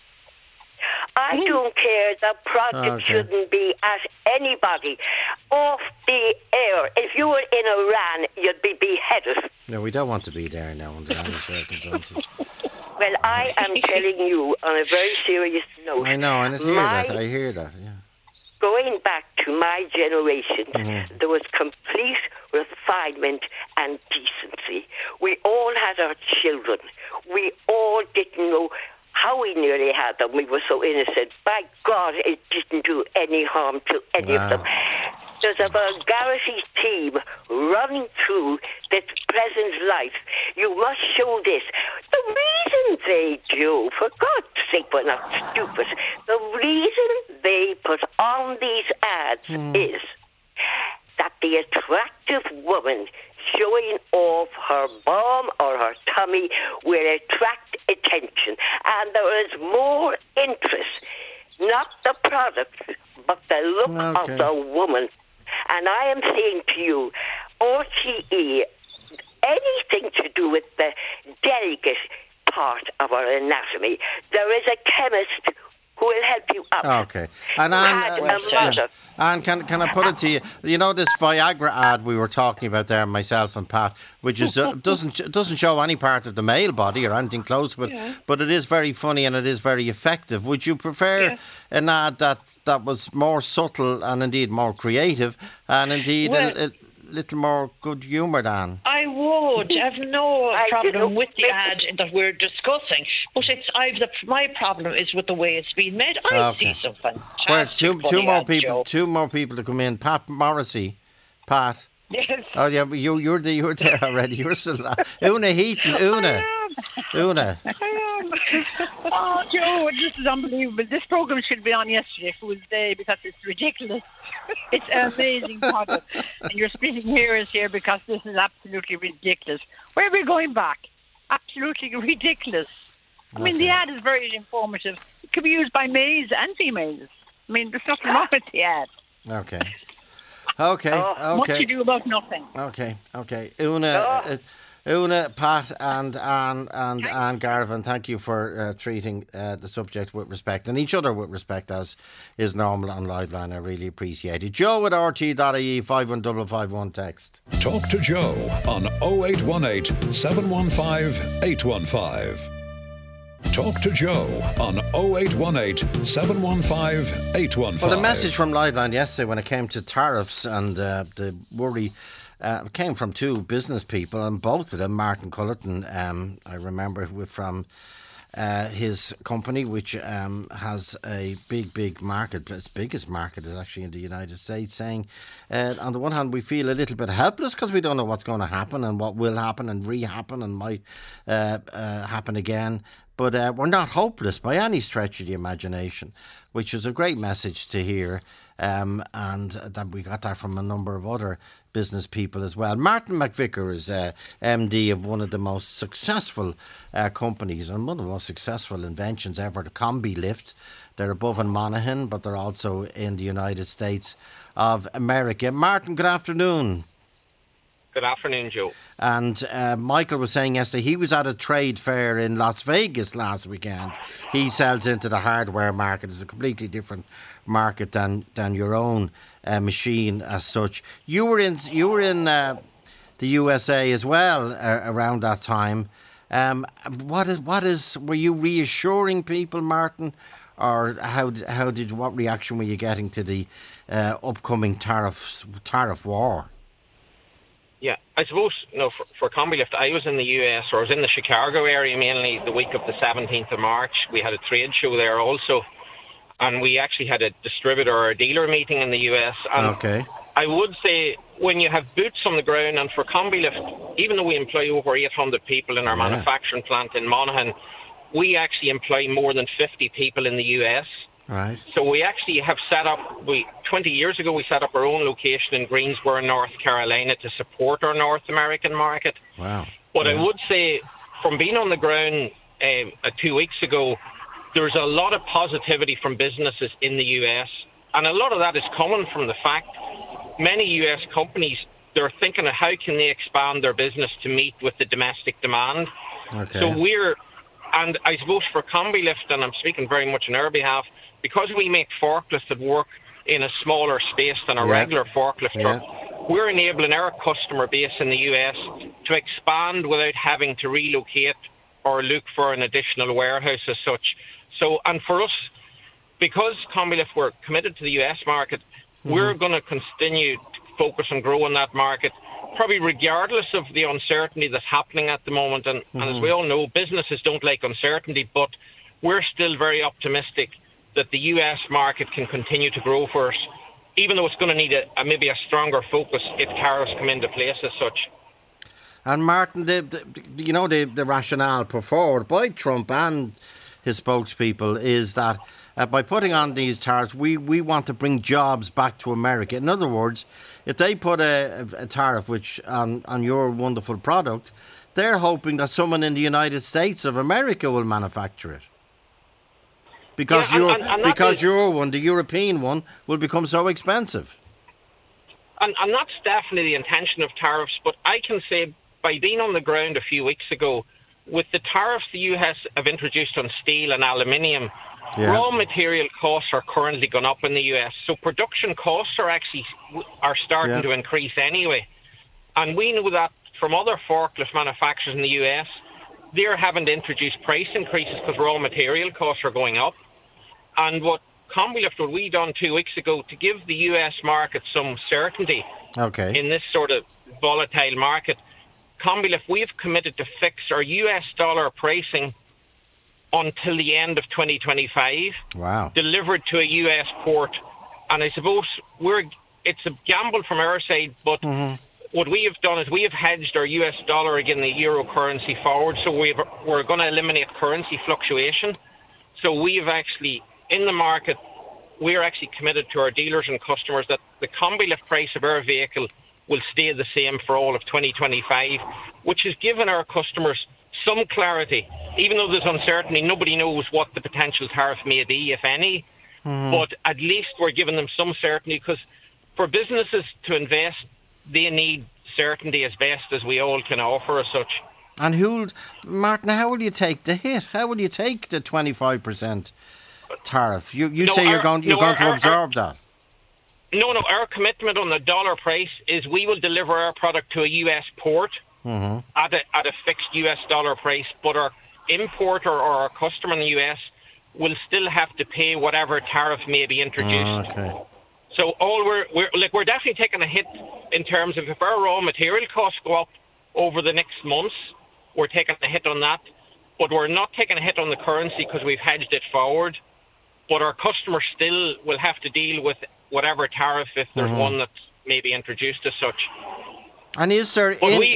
I don't care. The product shouldn't be at anybody. Off the air. If you were in Iran, you'd be beheaded. No, we don't want to be there now under any circumstances. Well, I am telling you on a very serious note. I know, and I hear that, yeah. Going back to my generation, there was complete refinement and decency. We all had our children. We all didn't know how we nearly had them. We were so innocent. By God, it didn't do any harm to any of them. there's a vulgarity theme running through this present life. You must show this. The reason they do, for God's sake, we're not stupid. The reason they put on these ads is that the attractive woman showing off her bum or her tummy will attract attention. And there is more interest, not the product, but the look of the woman. And I am saying to you, RTE, anything to do with the delicate part of our anatomy, there is a chemist who will help you out. Okay. And Anne, can I put it to you? You know this Viagra ad we were talking about there, myself and Pat, which is doesn't show any part of the male body or anything close, but it is very funny and it is very effective. Would you prefer an ad that was more subtle and indeed more creative and indeed a little more good humoured, Anne? I would have no problem with the ad that we're discussing, but my problem is with the way it's being made. I see some fantastic two more people to come in. Pat Morrissey, Pat. Yes. Oh yeah, you're there already. You're still Una Heaton, Una. Oh, Joe, this is unbelievable. This programme should be on yesterday, Fool's Day, because it's ridiculous. It's an amazing product. And you're splitting hairs here because this is absolutely ridiculous. Where are we going back? Absolutely ridiculous. I mean, the ad is very informative. It can be used by males and females. I mean, there's nothing wrong with the ad. Okay. What do you do about nothing? Okay. Una, Pat and Anne Garvin, thank you for treating the subject with respect and each other with respect as is normal on Liveline. I really appreciate it. Joe at RT.ie 51551 text. Talk to Joe on 0818 715 815. Talk to Joe on 0818 715 815. Well, the message from Liveline yesterday when it came to tariffs and the worry came from two business people, and both of them, Martin Cullerton, I remember from his company, which has a big market. Its biggest market is actually in the United States, saying on the one hand we feel a little bit helpless because we don't know what's going to happen and what will happen and re-happen and might happen again. But we're not hopeless by any stretch of the imagination, which is a great message to hear. And that we got that from a number of other business people as well. Martin McVicker is MD of one of the most successful companies and one of the most successful inventions ever, the Combi Lift. They're above in Monaghan, but they're also in the United States of America. Martin, good afternoon. Good afternoon, Joe. And Michael was saying yesterday he was at a trade fair in Las Vegas last weekend. He sells into the hardware market. It's a completely different market than your own machine as such. You were in the USA as well around that time. Were you reassuring people, Martin, or what reaction were you getting to the upcoming tariff war? Yeah, I suppose, for Combi Lift, I was in the US, or I was in the Chicago area mainly the week of the 17th of March. We had a trade show there also, and we actually had a distributor or a dealer meeting in the US. And okay. I would say when you have boots on the ground, and for Combi Lift, even though we employ over 800 people in our manufacturing plant in Monaghan, we actually employ more than 50 people in the US. Right. So we actually have set up, 20 years ago we set up our own location in Greensboro, North Carolina to support our North American market. Wow. But I would say from being on the ground 2 weeks ago, there's a lot of positivity from businesses in the US. And a lot of that is coming from the fact many US companies, they're thinking of how can they expand their business to meet with the domestic demand. Okay. So and I suppose for Combi Lift, and I'm speaking very much on our behalf, because we make forklifts that work in a smaller space than a regular forklift truck, we're enabling our customer base in the US to expand without having to relocate or look for an additional warehouse as such. So, and for us, because Combi Lift, we're committed to the US market, we're going to continue to focus on growing that market, probably regardless of the uncertainty that's happening at the moment. And as we all know, businesses don't like uncertainty, but we're still very optimistic that the US market can continue to grow for us. even though it's going to need maybe a stronger focus if tariffs come into place as such. And Martin, the rationale put forward by Trump and his spokespeople is that by putting on these tariffs, we want to bring jobs back to America. In other words, if they put a tariff which on your wonderful product, they're hoping that someone in the United States of America will manufacture it. Because your one, the European one, will become so expensive. And that's definitely the intention of tariffs. But I can say, by being on the ground a few weeks ago, with the tariffs the US have introduced on steel and aluminium, raw material costs are currently gone up in the US. So production costs are starting to increase anyway. And we know that from other forklift manufacturers in the US, they're having to introduce price increases because raw material costs are going up. And what we done 2 weeks ago to give the US market some certainty in this sort of volatile market, Combilift, we've committed to fix our US dollar pricing until the end of 2025. Wow. Delivered to a US port. And I suppose it's a gamble from our side, but what we have done is we have hedged our US dollar against the euro currency forward, so we're going to eliminate currency fluctuation. So we've actually, in the market, we're actually committed to our dealers and customers that the Combilift price of our vehicle will stay the same for all of 2025, which has given our customers some clarity. Even though there's uncertainty, nobody knows what the potential tariff may be, if any. But at least we're giving them some certainty, because for businesses to invest, they need certainty as best as we all can offer as such. And Martin, how will you take the hit? How will you take the 25% tariff? You say you're going to absorb that. No, our commitment on the dollar price is we will deliver our product to a US port at a fixed US dollar price, but our importer or our customer in the US will still have to pay whatever tariff may be introduced. So we're definitely taking a hit in terms of if our raw material costs go up over the next months, we're taking a hit on that, but we're not taking a hit on the currency because we've hedged it forward. But our customers still will have to deal with whatever tariff if there's one that's maybe introduced as such. And is there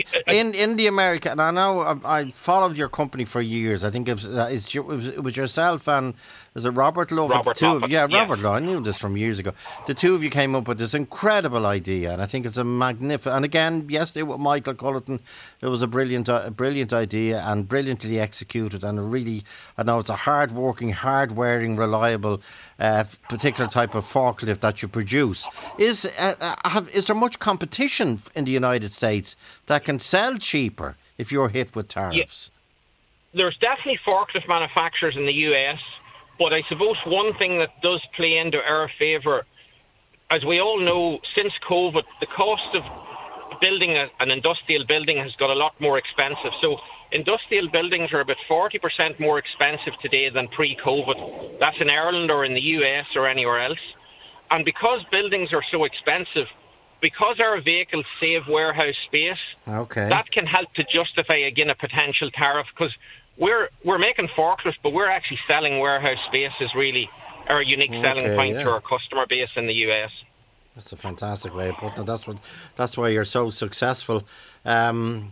in the America? And I know I followed your company for years. I think it was yourself and is it Robert Love? Robert Love. Robert Love. I knew this from years ago. The two of you came up with this incredible idea, and I think it's a magnificent. And again, yesterday with Michael Culleton, it was a brilliant idea and brilliantly executed. And I know it's a hard-working, hard-wearing, reliable, particular type of forklift that you produce. Is there much competition in the United States that can sell cheaper if you're hit with tariffs? There's definitely forklift manufacturers in the US, but I suppose one thing that does play into our favour, as we all know, since COVID, the cost of building an industrial building has got a lot more expensive. So industrial buildings are about 40% more expensive today than pre-COVID. That's in Ireland or in the US or anywhere else. And because buildings are so expensive, because our vehicles save warehouse space, that can help to justify again a potential tariff, because we're making forklifts, but we're actually selling warehouse space is really our unique selling point to our customer base in the US. That's a fantastic way of putting it. That's why you're so successful. It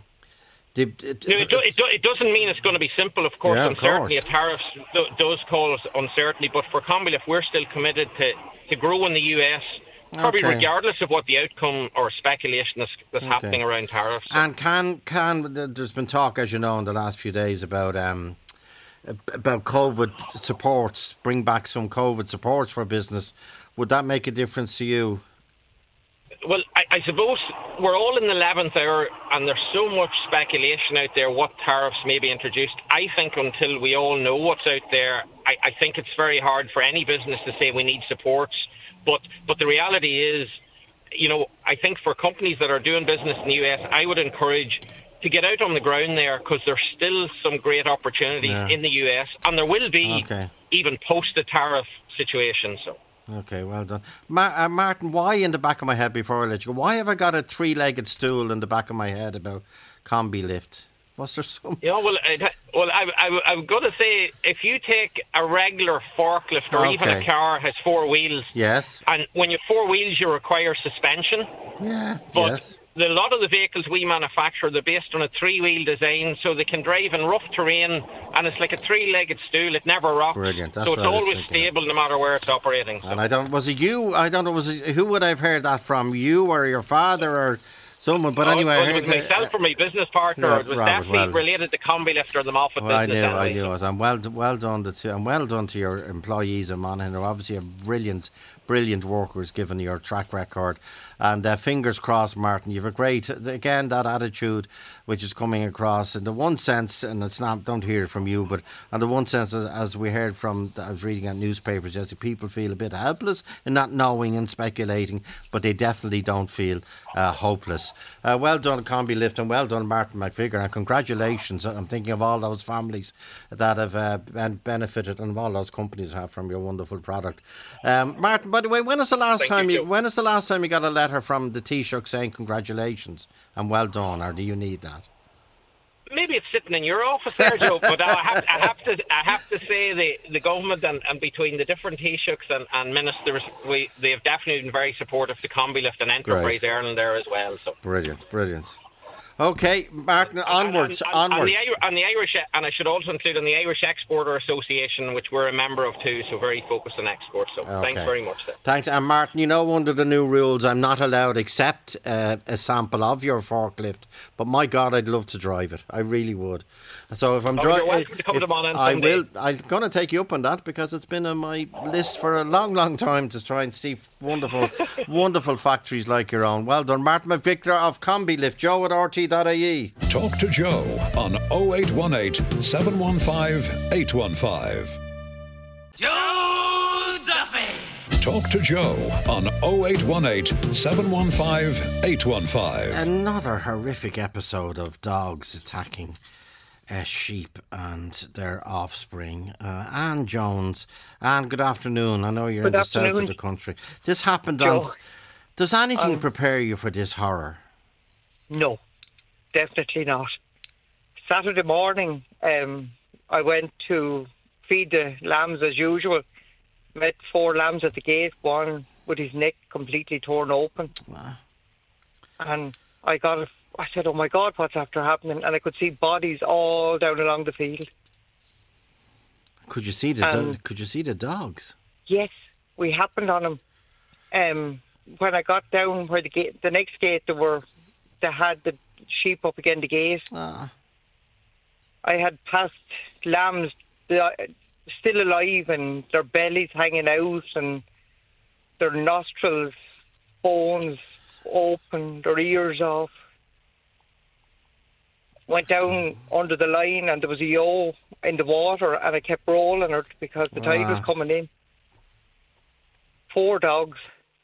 doesn't mean it's going to be simple, of course. Uncertainty of tariffs does cause uncertainty, but for Combilift, we're still committed to grow in the US. Probably regardless of what the outcome or speculation that's happening around tariffs. And there's been talk, as you know, in the last few days about COVID supports, bring back some COVID supports for business. Would that make a difference to you? Well, I suppose we're all in the 11th hour and there's so much speculation out there what tariffs may be introduced. I think until we all know what's out there, I think it's very hard for any business to say we need supports. But the reality is, I think for companies that are doing business in the US, I would encourage to get out on the ground there, because there's still some great opportunities in the US, and there will be even post the tariff situation. So. Okay, well done. Martin, why in the back of my head, before I let you go, why have I got a three-legged stool in the back of my head about Combilift? Was there some? Yeah, I'm going to say, if you take a regular forklift or even a car has 4 wheels. Yes. And when you have 4 wheels, you require suspension. Yeah. But yes. A lot of the vehicles we manufacture, they're based on a 3-wheel design, so they can drive in rough terrain, and it's like a 3-legged stool. It never rocks. Brilliant. That's so it's always stable no matter where it's operating. So. And was it you? I don't know. Who would I have heard that from? You or your father or someone? But anyway, it was myself or my business partner. It was definitely related to Combi Lift or the Moffat business. I knew. I'm well done to your employees in Monaghan. Obviously, a brilliant workers given your track record, and fingers crossed, Martin. You've a great, again, that attitude which is coming across in the one sense, and it's not, don't hear it from you, but in the one sense, as we heard from, I was reading at newspapers yesterday, people feel a bit helpless in not knowing and speculating, but they definitely don't feel hopeless. Well done, Combi Lift, and well done, Martin McVicker, and congratulations. I'm thinking of all those families that have benefited, and all those companies have from your wonderful product. Martin, by the way, when is the last time you got a letter from the Taoiseach saying congratulations and well done, or do you need that? Maybe it's sitting in your office there, Joe, but I have to say the government and between the different Taoiseachs and ministers, they have definitely been very supportive to Combi Lift and Enterprise Ireland there as well. So brilliant. Okay, Martin, onwards. On the Irish, and I should also include on the Irish Exporter Association, which we're a member of too, so very focused on export. So thanks very much. Then. Thanks. And Martin, under the new rules, I'm not allowed to accept a sample of your forklift, but my God, I'd love to drive it. I really would. So if I'm driving, I'm going to take you up on that, because it's been on my list for a long time to try and see wonderful factories like your own. Well done, Martin McVicker of Combi Lift. Joe at RT.ie. Talk to Joe on 0818 715 815. Joe Duffy. Talk to Joe on 0818 715 815. Another horrific episode of dogs attacking sheep and their offspring. Anne Jones. Anne, good afternoon. I know you're in the south of the country. This happened on... Does anything prepare you for this horror? No, definitely not. Saturday morning, I went to feed the lambs as usual. Met 4 lambs at the gate, one with his neck completely torn open. Wow. And I said, oh my God, what's after happening? And I could see bodies all down along the field. Could you see the dogs? Yes, we happened on them. When I got down where the next gate, they had the sheep up against the gate. I had passed lambs still alive, and their bellies hanging out, and their nostrils, bones open, their ears off. Went down under the line, and there was a yoe in the water, and I kept rolling her because the tide was coming in. 4 dogs.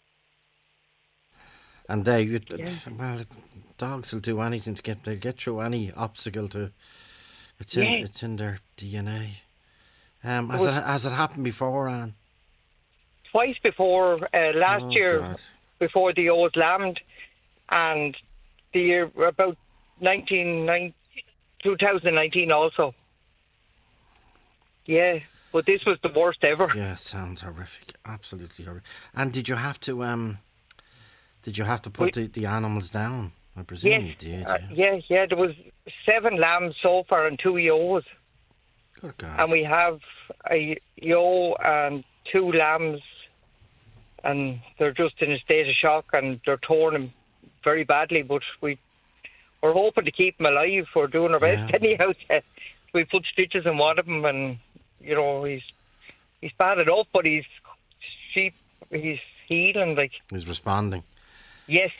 And dogs will do anything to get through any obstacle. It's in their DNA. Has it happened before, Anne? Twice before. Last year, God. Before the old lambed, and the year about 2019 also. Yeah, but this was the worst ever. Yeah, sounds horrific. Absolutely horrific. And did you have to put the animals down? I presume you did. Yeah. There was 7 lambs so far and 2 ewes. Good God. And we have a ewe and 2 lambs, and they're just in a state of shock, and they're torn very badly. But we're hoping to keep them alive. We're doing our best anyhow. We put stitches in one of them, and he's bad enough, but he's healing. He's responding. Yes.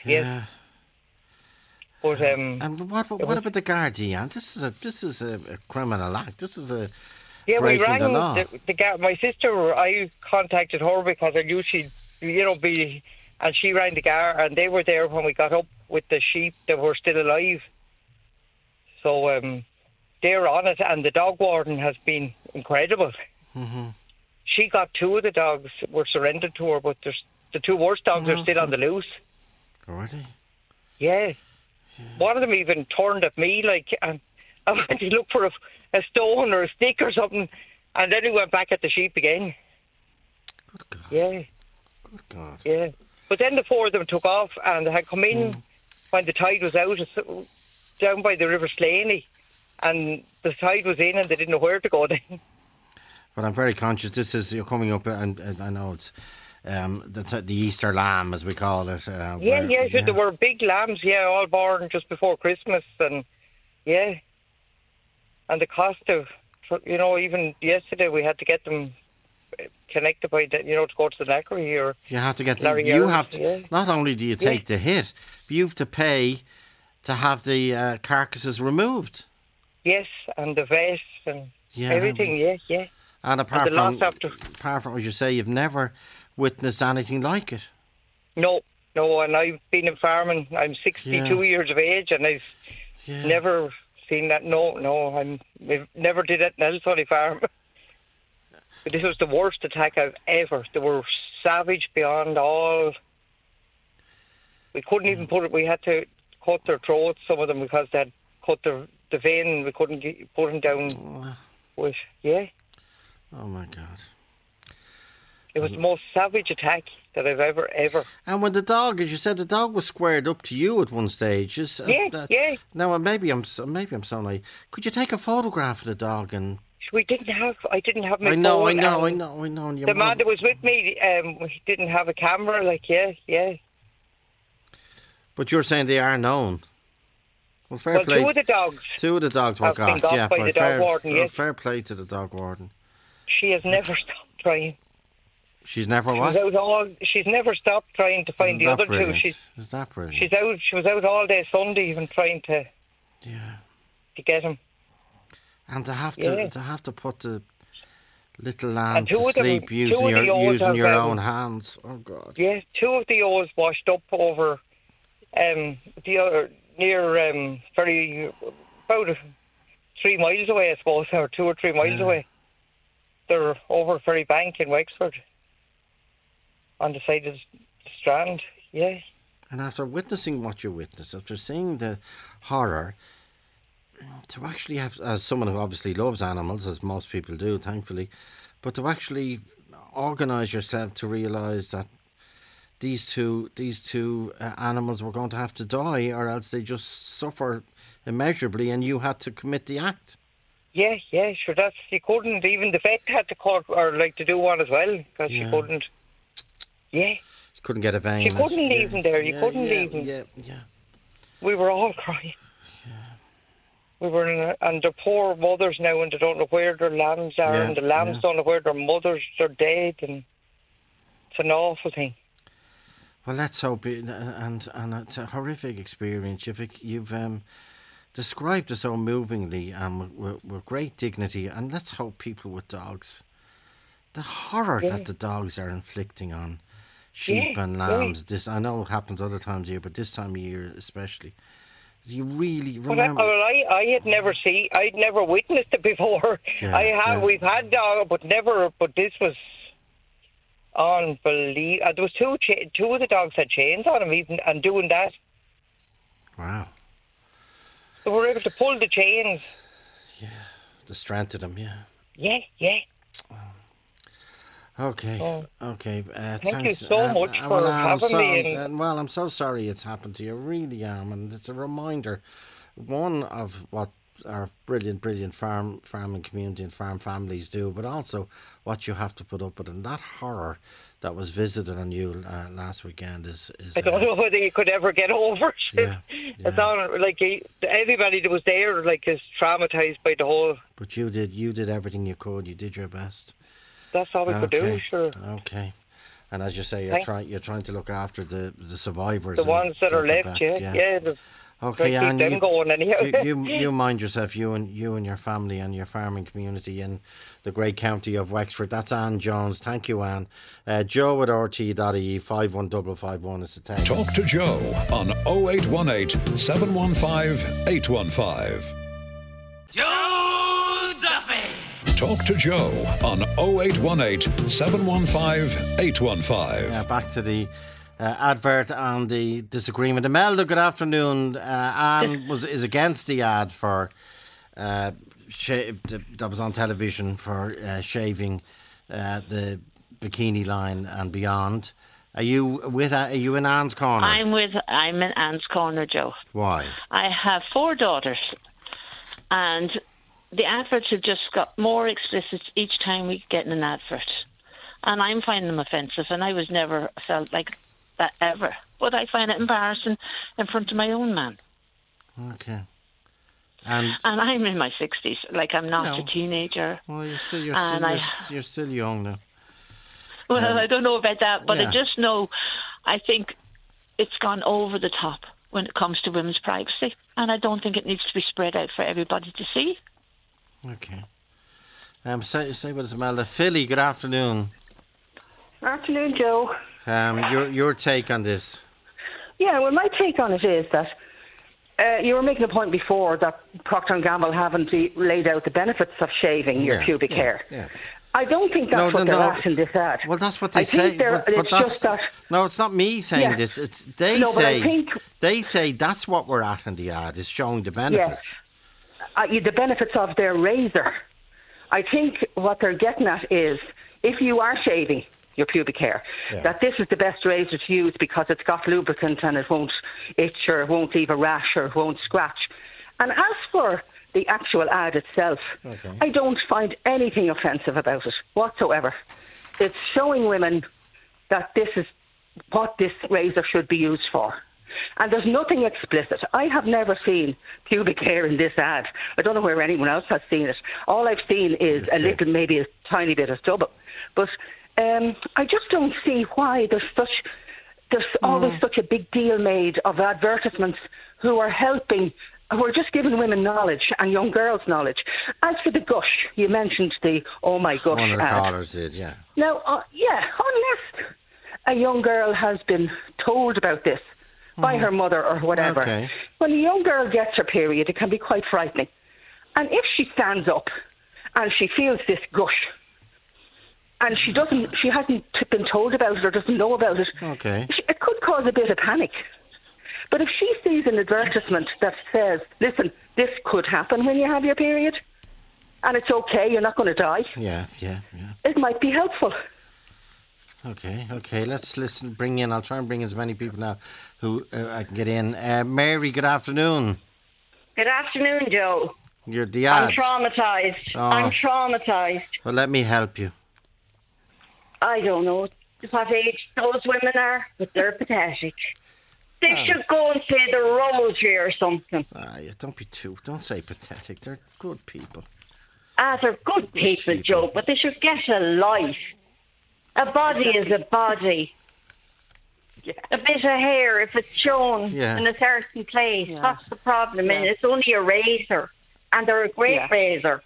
But and what about the Gardaí? This is a criminal act. This is a breaking the law. My sister, I contacted her because I knew she'd be, and she rang the Gar, and they were there when we got up with the sheep that were still alive. So they're on it, and the dog warden has been incredible. Mm-hmm. She got 2 of the dogs were surrendered to her, but the 2 worst dogs are still on the loose. Are they? Yeah. One of them even turned at me, and I went to look for a stone or a stick or something, and then he went back at the sheep again. Good God. Yeah. Good God. Yeah. But then the 4 of them took off, and they had come in when the tide was out, down by the River Slaney, and the tide was in, and they didn't know where to go then. But I'm very conscious. You're coming up, and I know it's the Easter lamb, as we call it. There were big lambs, all born just before Christmas, and and the cost of, even yesterday we had to get them connected by to go to the knackery or you have to get them. Not only do you take the hit, but you have to pay to have the carcasses removed. Yes, and the vest and everything. And apart from what you say, you've never witnessed anything like it. No, and I've been in farming. I'm 62 years of age, and I've never seen that. No, I've never did it in Elsworthy Farm. But this was the worst attack I've ever. They were savage beyond all. We couldn't even put it. We had to cut their throats, some of them, because they had cut the vein. We couldn't put them down with. Oh my God. It was the most savage attack that I've ever. And when the dog, as you said, the dog was squared up to you at one stage. Now maybe I'm so naive. Could you take a photograph of the dog and? I didn't have my phone. I know. The man that was with me, didn't have a camera. But you're saying they are known. Well, fair play. 2 of the dogs. 2 of the dogs were got. By the dog warden. Yes. Fair play to the dog warden. She has never stopped trying. She's never what? She's never stopped trying to find the other brilliant? 2. Is that brilliant? She was out all day Sunday, even trying to get him. And to have to put the little lamb to sleep using your own hands. Oh God! Yeah, 2 of the ewes washed up over the other near about 3 miles away, I suppose, or 2 or 3 miles away. They're over Ferry Bank in Wexford, on the side of the Strand. Yeah. And after witnessing what you witnessed, after seeing the horror, to actually have, as someone who obviously loves animals, as most people do, thankfully, but to actually organise yourself to realise that these two animals were going to have to die, or else they just suffer immeasurably, and you had to commit the act. Yeah, sure. You couldn't. Even the vet had to call or to do one as well, because she couldn't. Yeah. You couldn't get a vein. She couldn't leave him there. You couldn't leave him. Yeah. We were all crying. We were and their poor mothers now, and they don't know where their lambs are, and the lambs don't know where their mothers are dead, and it's an awful thing. Well, let's hope, and it's a horrific experience. You've described it so movingly and with great dignity, and let's hope people with dogs, the horror that the dogs are inflicting on sheep and lambs. This, I know it happens other times of year, but this time of year especially. You really remember? I had never I'd never witnessed it before. We've had dogs, but never. But this was unbelievable. There was two of the dogs had chains on them, even, and doing that. Wow. They were able to pull the chains. Yeah, the strength of them. Yeah. Okay. Thank you so much for having me. Well, I'm so sorry it's happened to you. I really am, and it's a reminder, one, of what our brilliant farming community and farm families do, but also what you have to put up with, and that horror that was visited on you last weekend is I don't know whether you could ever get over it. Yeah. It's on, everybody that was there is traumatised by the whole. But you did everything you could. You did your best. That's all we could do, sure. Okay. And as you say, you're trying to look after the survivors. The ones that are left, yeah. Okay, and them going anyhow. you mind yourself, you and your family and your farming community in the great county of Wexford. That's Anne Jones. Thank you, Anne. Joe at RT.ie 51551 is the text. Talk to Joe on 0818 715 815. Joe Duffy. Talk to Joe on 0818 715 815. Yeah, back to the advert and the disagreement. Imelda, good afternoon. Anne is against the ad for that was on television for shaving the bikini line and beyond. Are you in Anne's corner? I'm in Anne's corner, Joe. Why? I have 4 daughters, and the adverts have just got more explicit each time we get an advert. And I'm finding them offensive, and I was never felt like that ever. But I find it embarrassing in front of my own man. Okay. And I'm in my 60s. Like, I'm not a teenager. Well, you're still young now. Well, I don't know about that, but I just know, I think it's gone over the top when it comes to women's privacy. And I don't think it needs to be spread out for everybody to see. Okay. Say what is Imelda. Philly, good afternoon. Afternoon, Joe. Your take on this? Yeah, well, my take on it is that you were making a point before that Procter & Gamble haven't laid out the benefits of shaving your pubic hair. Yeah. I don't think that's what they're at in this ad. Well, that's what they say. No, it's not me saying this. It's they say that's what we're at in the ad, is showing the benefits. Yes. The benefits of their razor. I think what they're getting at is, if you are shaving your pubic hair, that this is the best razor to use because it's got lubricant and it won't itch or it won't leave a rash or it won't scratch. And as for the actual ad itself, I don't find anything offensive about it whatsoever. It's showing women that this is what this razor should be used for. And there's nothing explicit. I have never seen pubic hair in this ad. I don't know where anyone else has seen it. All I've seen is a little, maybe a tiny bit of stubble. But I just don't see why there's always such a big deal made of advertisements who are just giving women knowledge and young girls knowledge. As for the gush, you mentioned the Oh My Gush one of the ad. callers did, yeah. Now, unless a young girl has been told about this by her mother or whatever, when a young girl gets her period, it can be quite frightening. And if she stands up and she feels this gush, and she hasn't been told about it or doesn't know about it, it could cause a bit of panic. But if she sees an advertisement that says, listen, this could happen when you have your period, and it's okay, you're not going to die, it might be helpful. Okay, let's listen, I'll try and bring in as many people now who I can get in. Mary, good afternoon. Good afternoon, Joe. You're the ad. I'm traumatised. I'm traumatised. Well, let me help you. I don't know what age those women are, but they're pathetic. They should go and say the rosary or something. Don't say pathetic. They're good people. They're good people, Joe, but they should get a life. A body is a body. Yeah. A bit of hair, if it's shown in a certain place, that's the problem. And it's only a razor, and they're a great razor.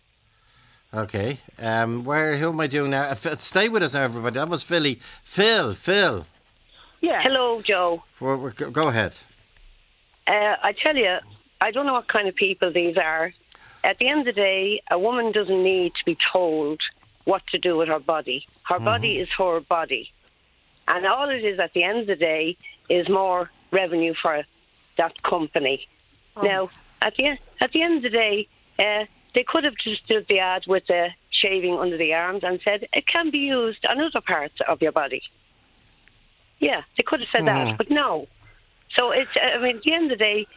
Okay. Who am I doing now? Stay with us now, everybody. That was Philly. Phil. Yeah. Hello, Joe. Go ahead. I tell you, I don't know what kind of people these are. At the end of the day, a woman doesn't need to be told what to do with her body. Her body is her body. And all it is at the end of the day is more revenue for that company. Now, at the end of the day, they could have just did the ad with the shaving under the arms and said it can be used on other parts of your body. Yeah, they could have said that, but no. So it's, at the end of the day,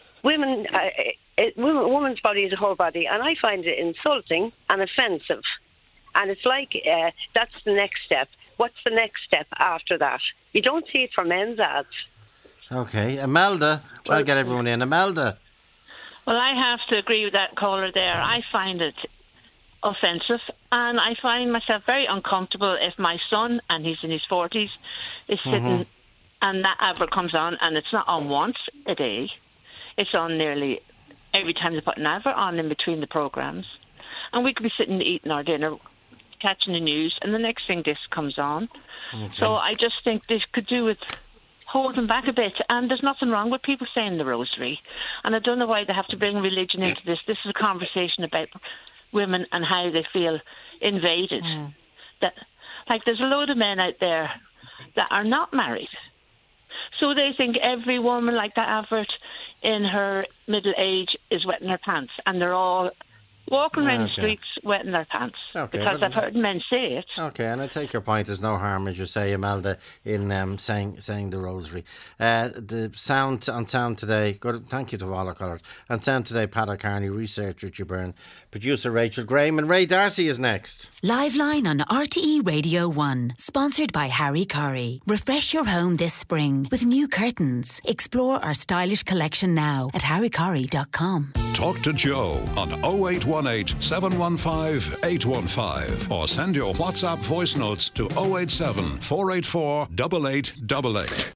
woman's body is a whole body, and I find it insulting and offensive. And it's like, that's the next step. What's the next step after that? You don't see it for men's ads. Okay, Imelda, try to get everyone in. Imelda. Well, I have to agree with that caller there. I find it offensive, and I find myself very uncomfortable if my son, and he's in his 40s, is sitting and that advert comes on, and it's not on once a day. It's on nearly every time they put an advert on in between the programmes. And we could be sitting eating our dinner, catching the news, and the next thing this comes on. So I just think this could do with holding back a bit. And there's nothing wrong with people saying the rosary. And I don't know why they have to bring religion into this. This is a conversation about women and how they feel invaded. There's a load of men out there that are not married. So they think every woman like that advert in her middle age is wetting her pants, and they're all walking around the streets wetting their pants. Because I've heard men say it. Okay, and I take your point. There's no harm, as you say, Imelda, in saying the rosary. The sound today. Good. Thank you to all our callers. On sound today, Pat O'Carney, researcher Richard Byrne, producer Rachel Graham, and Ray Darcy is next. Live Line on RTE Radio 1, sponsored by Harry Curry. Refresh your home this spring with new curtains. Explore our stylish collection now at harrycurry.com. Talk to Joe on 0818 715 815 or send your WhatsApp voice notes to 087 484 8888.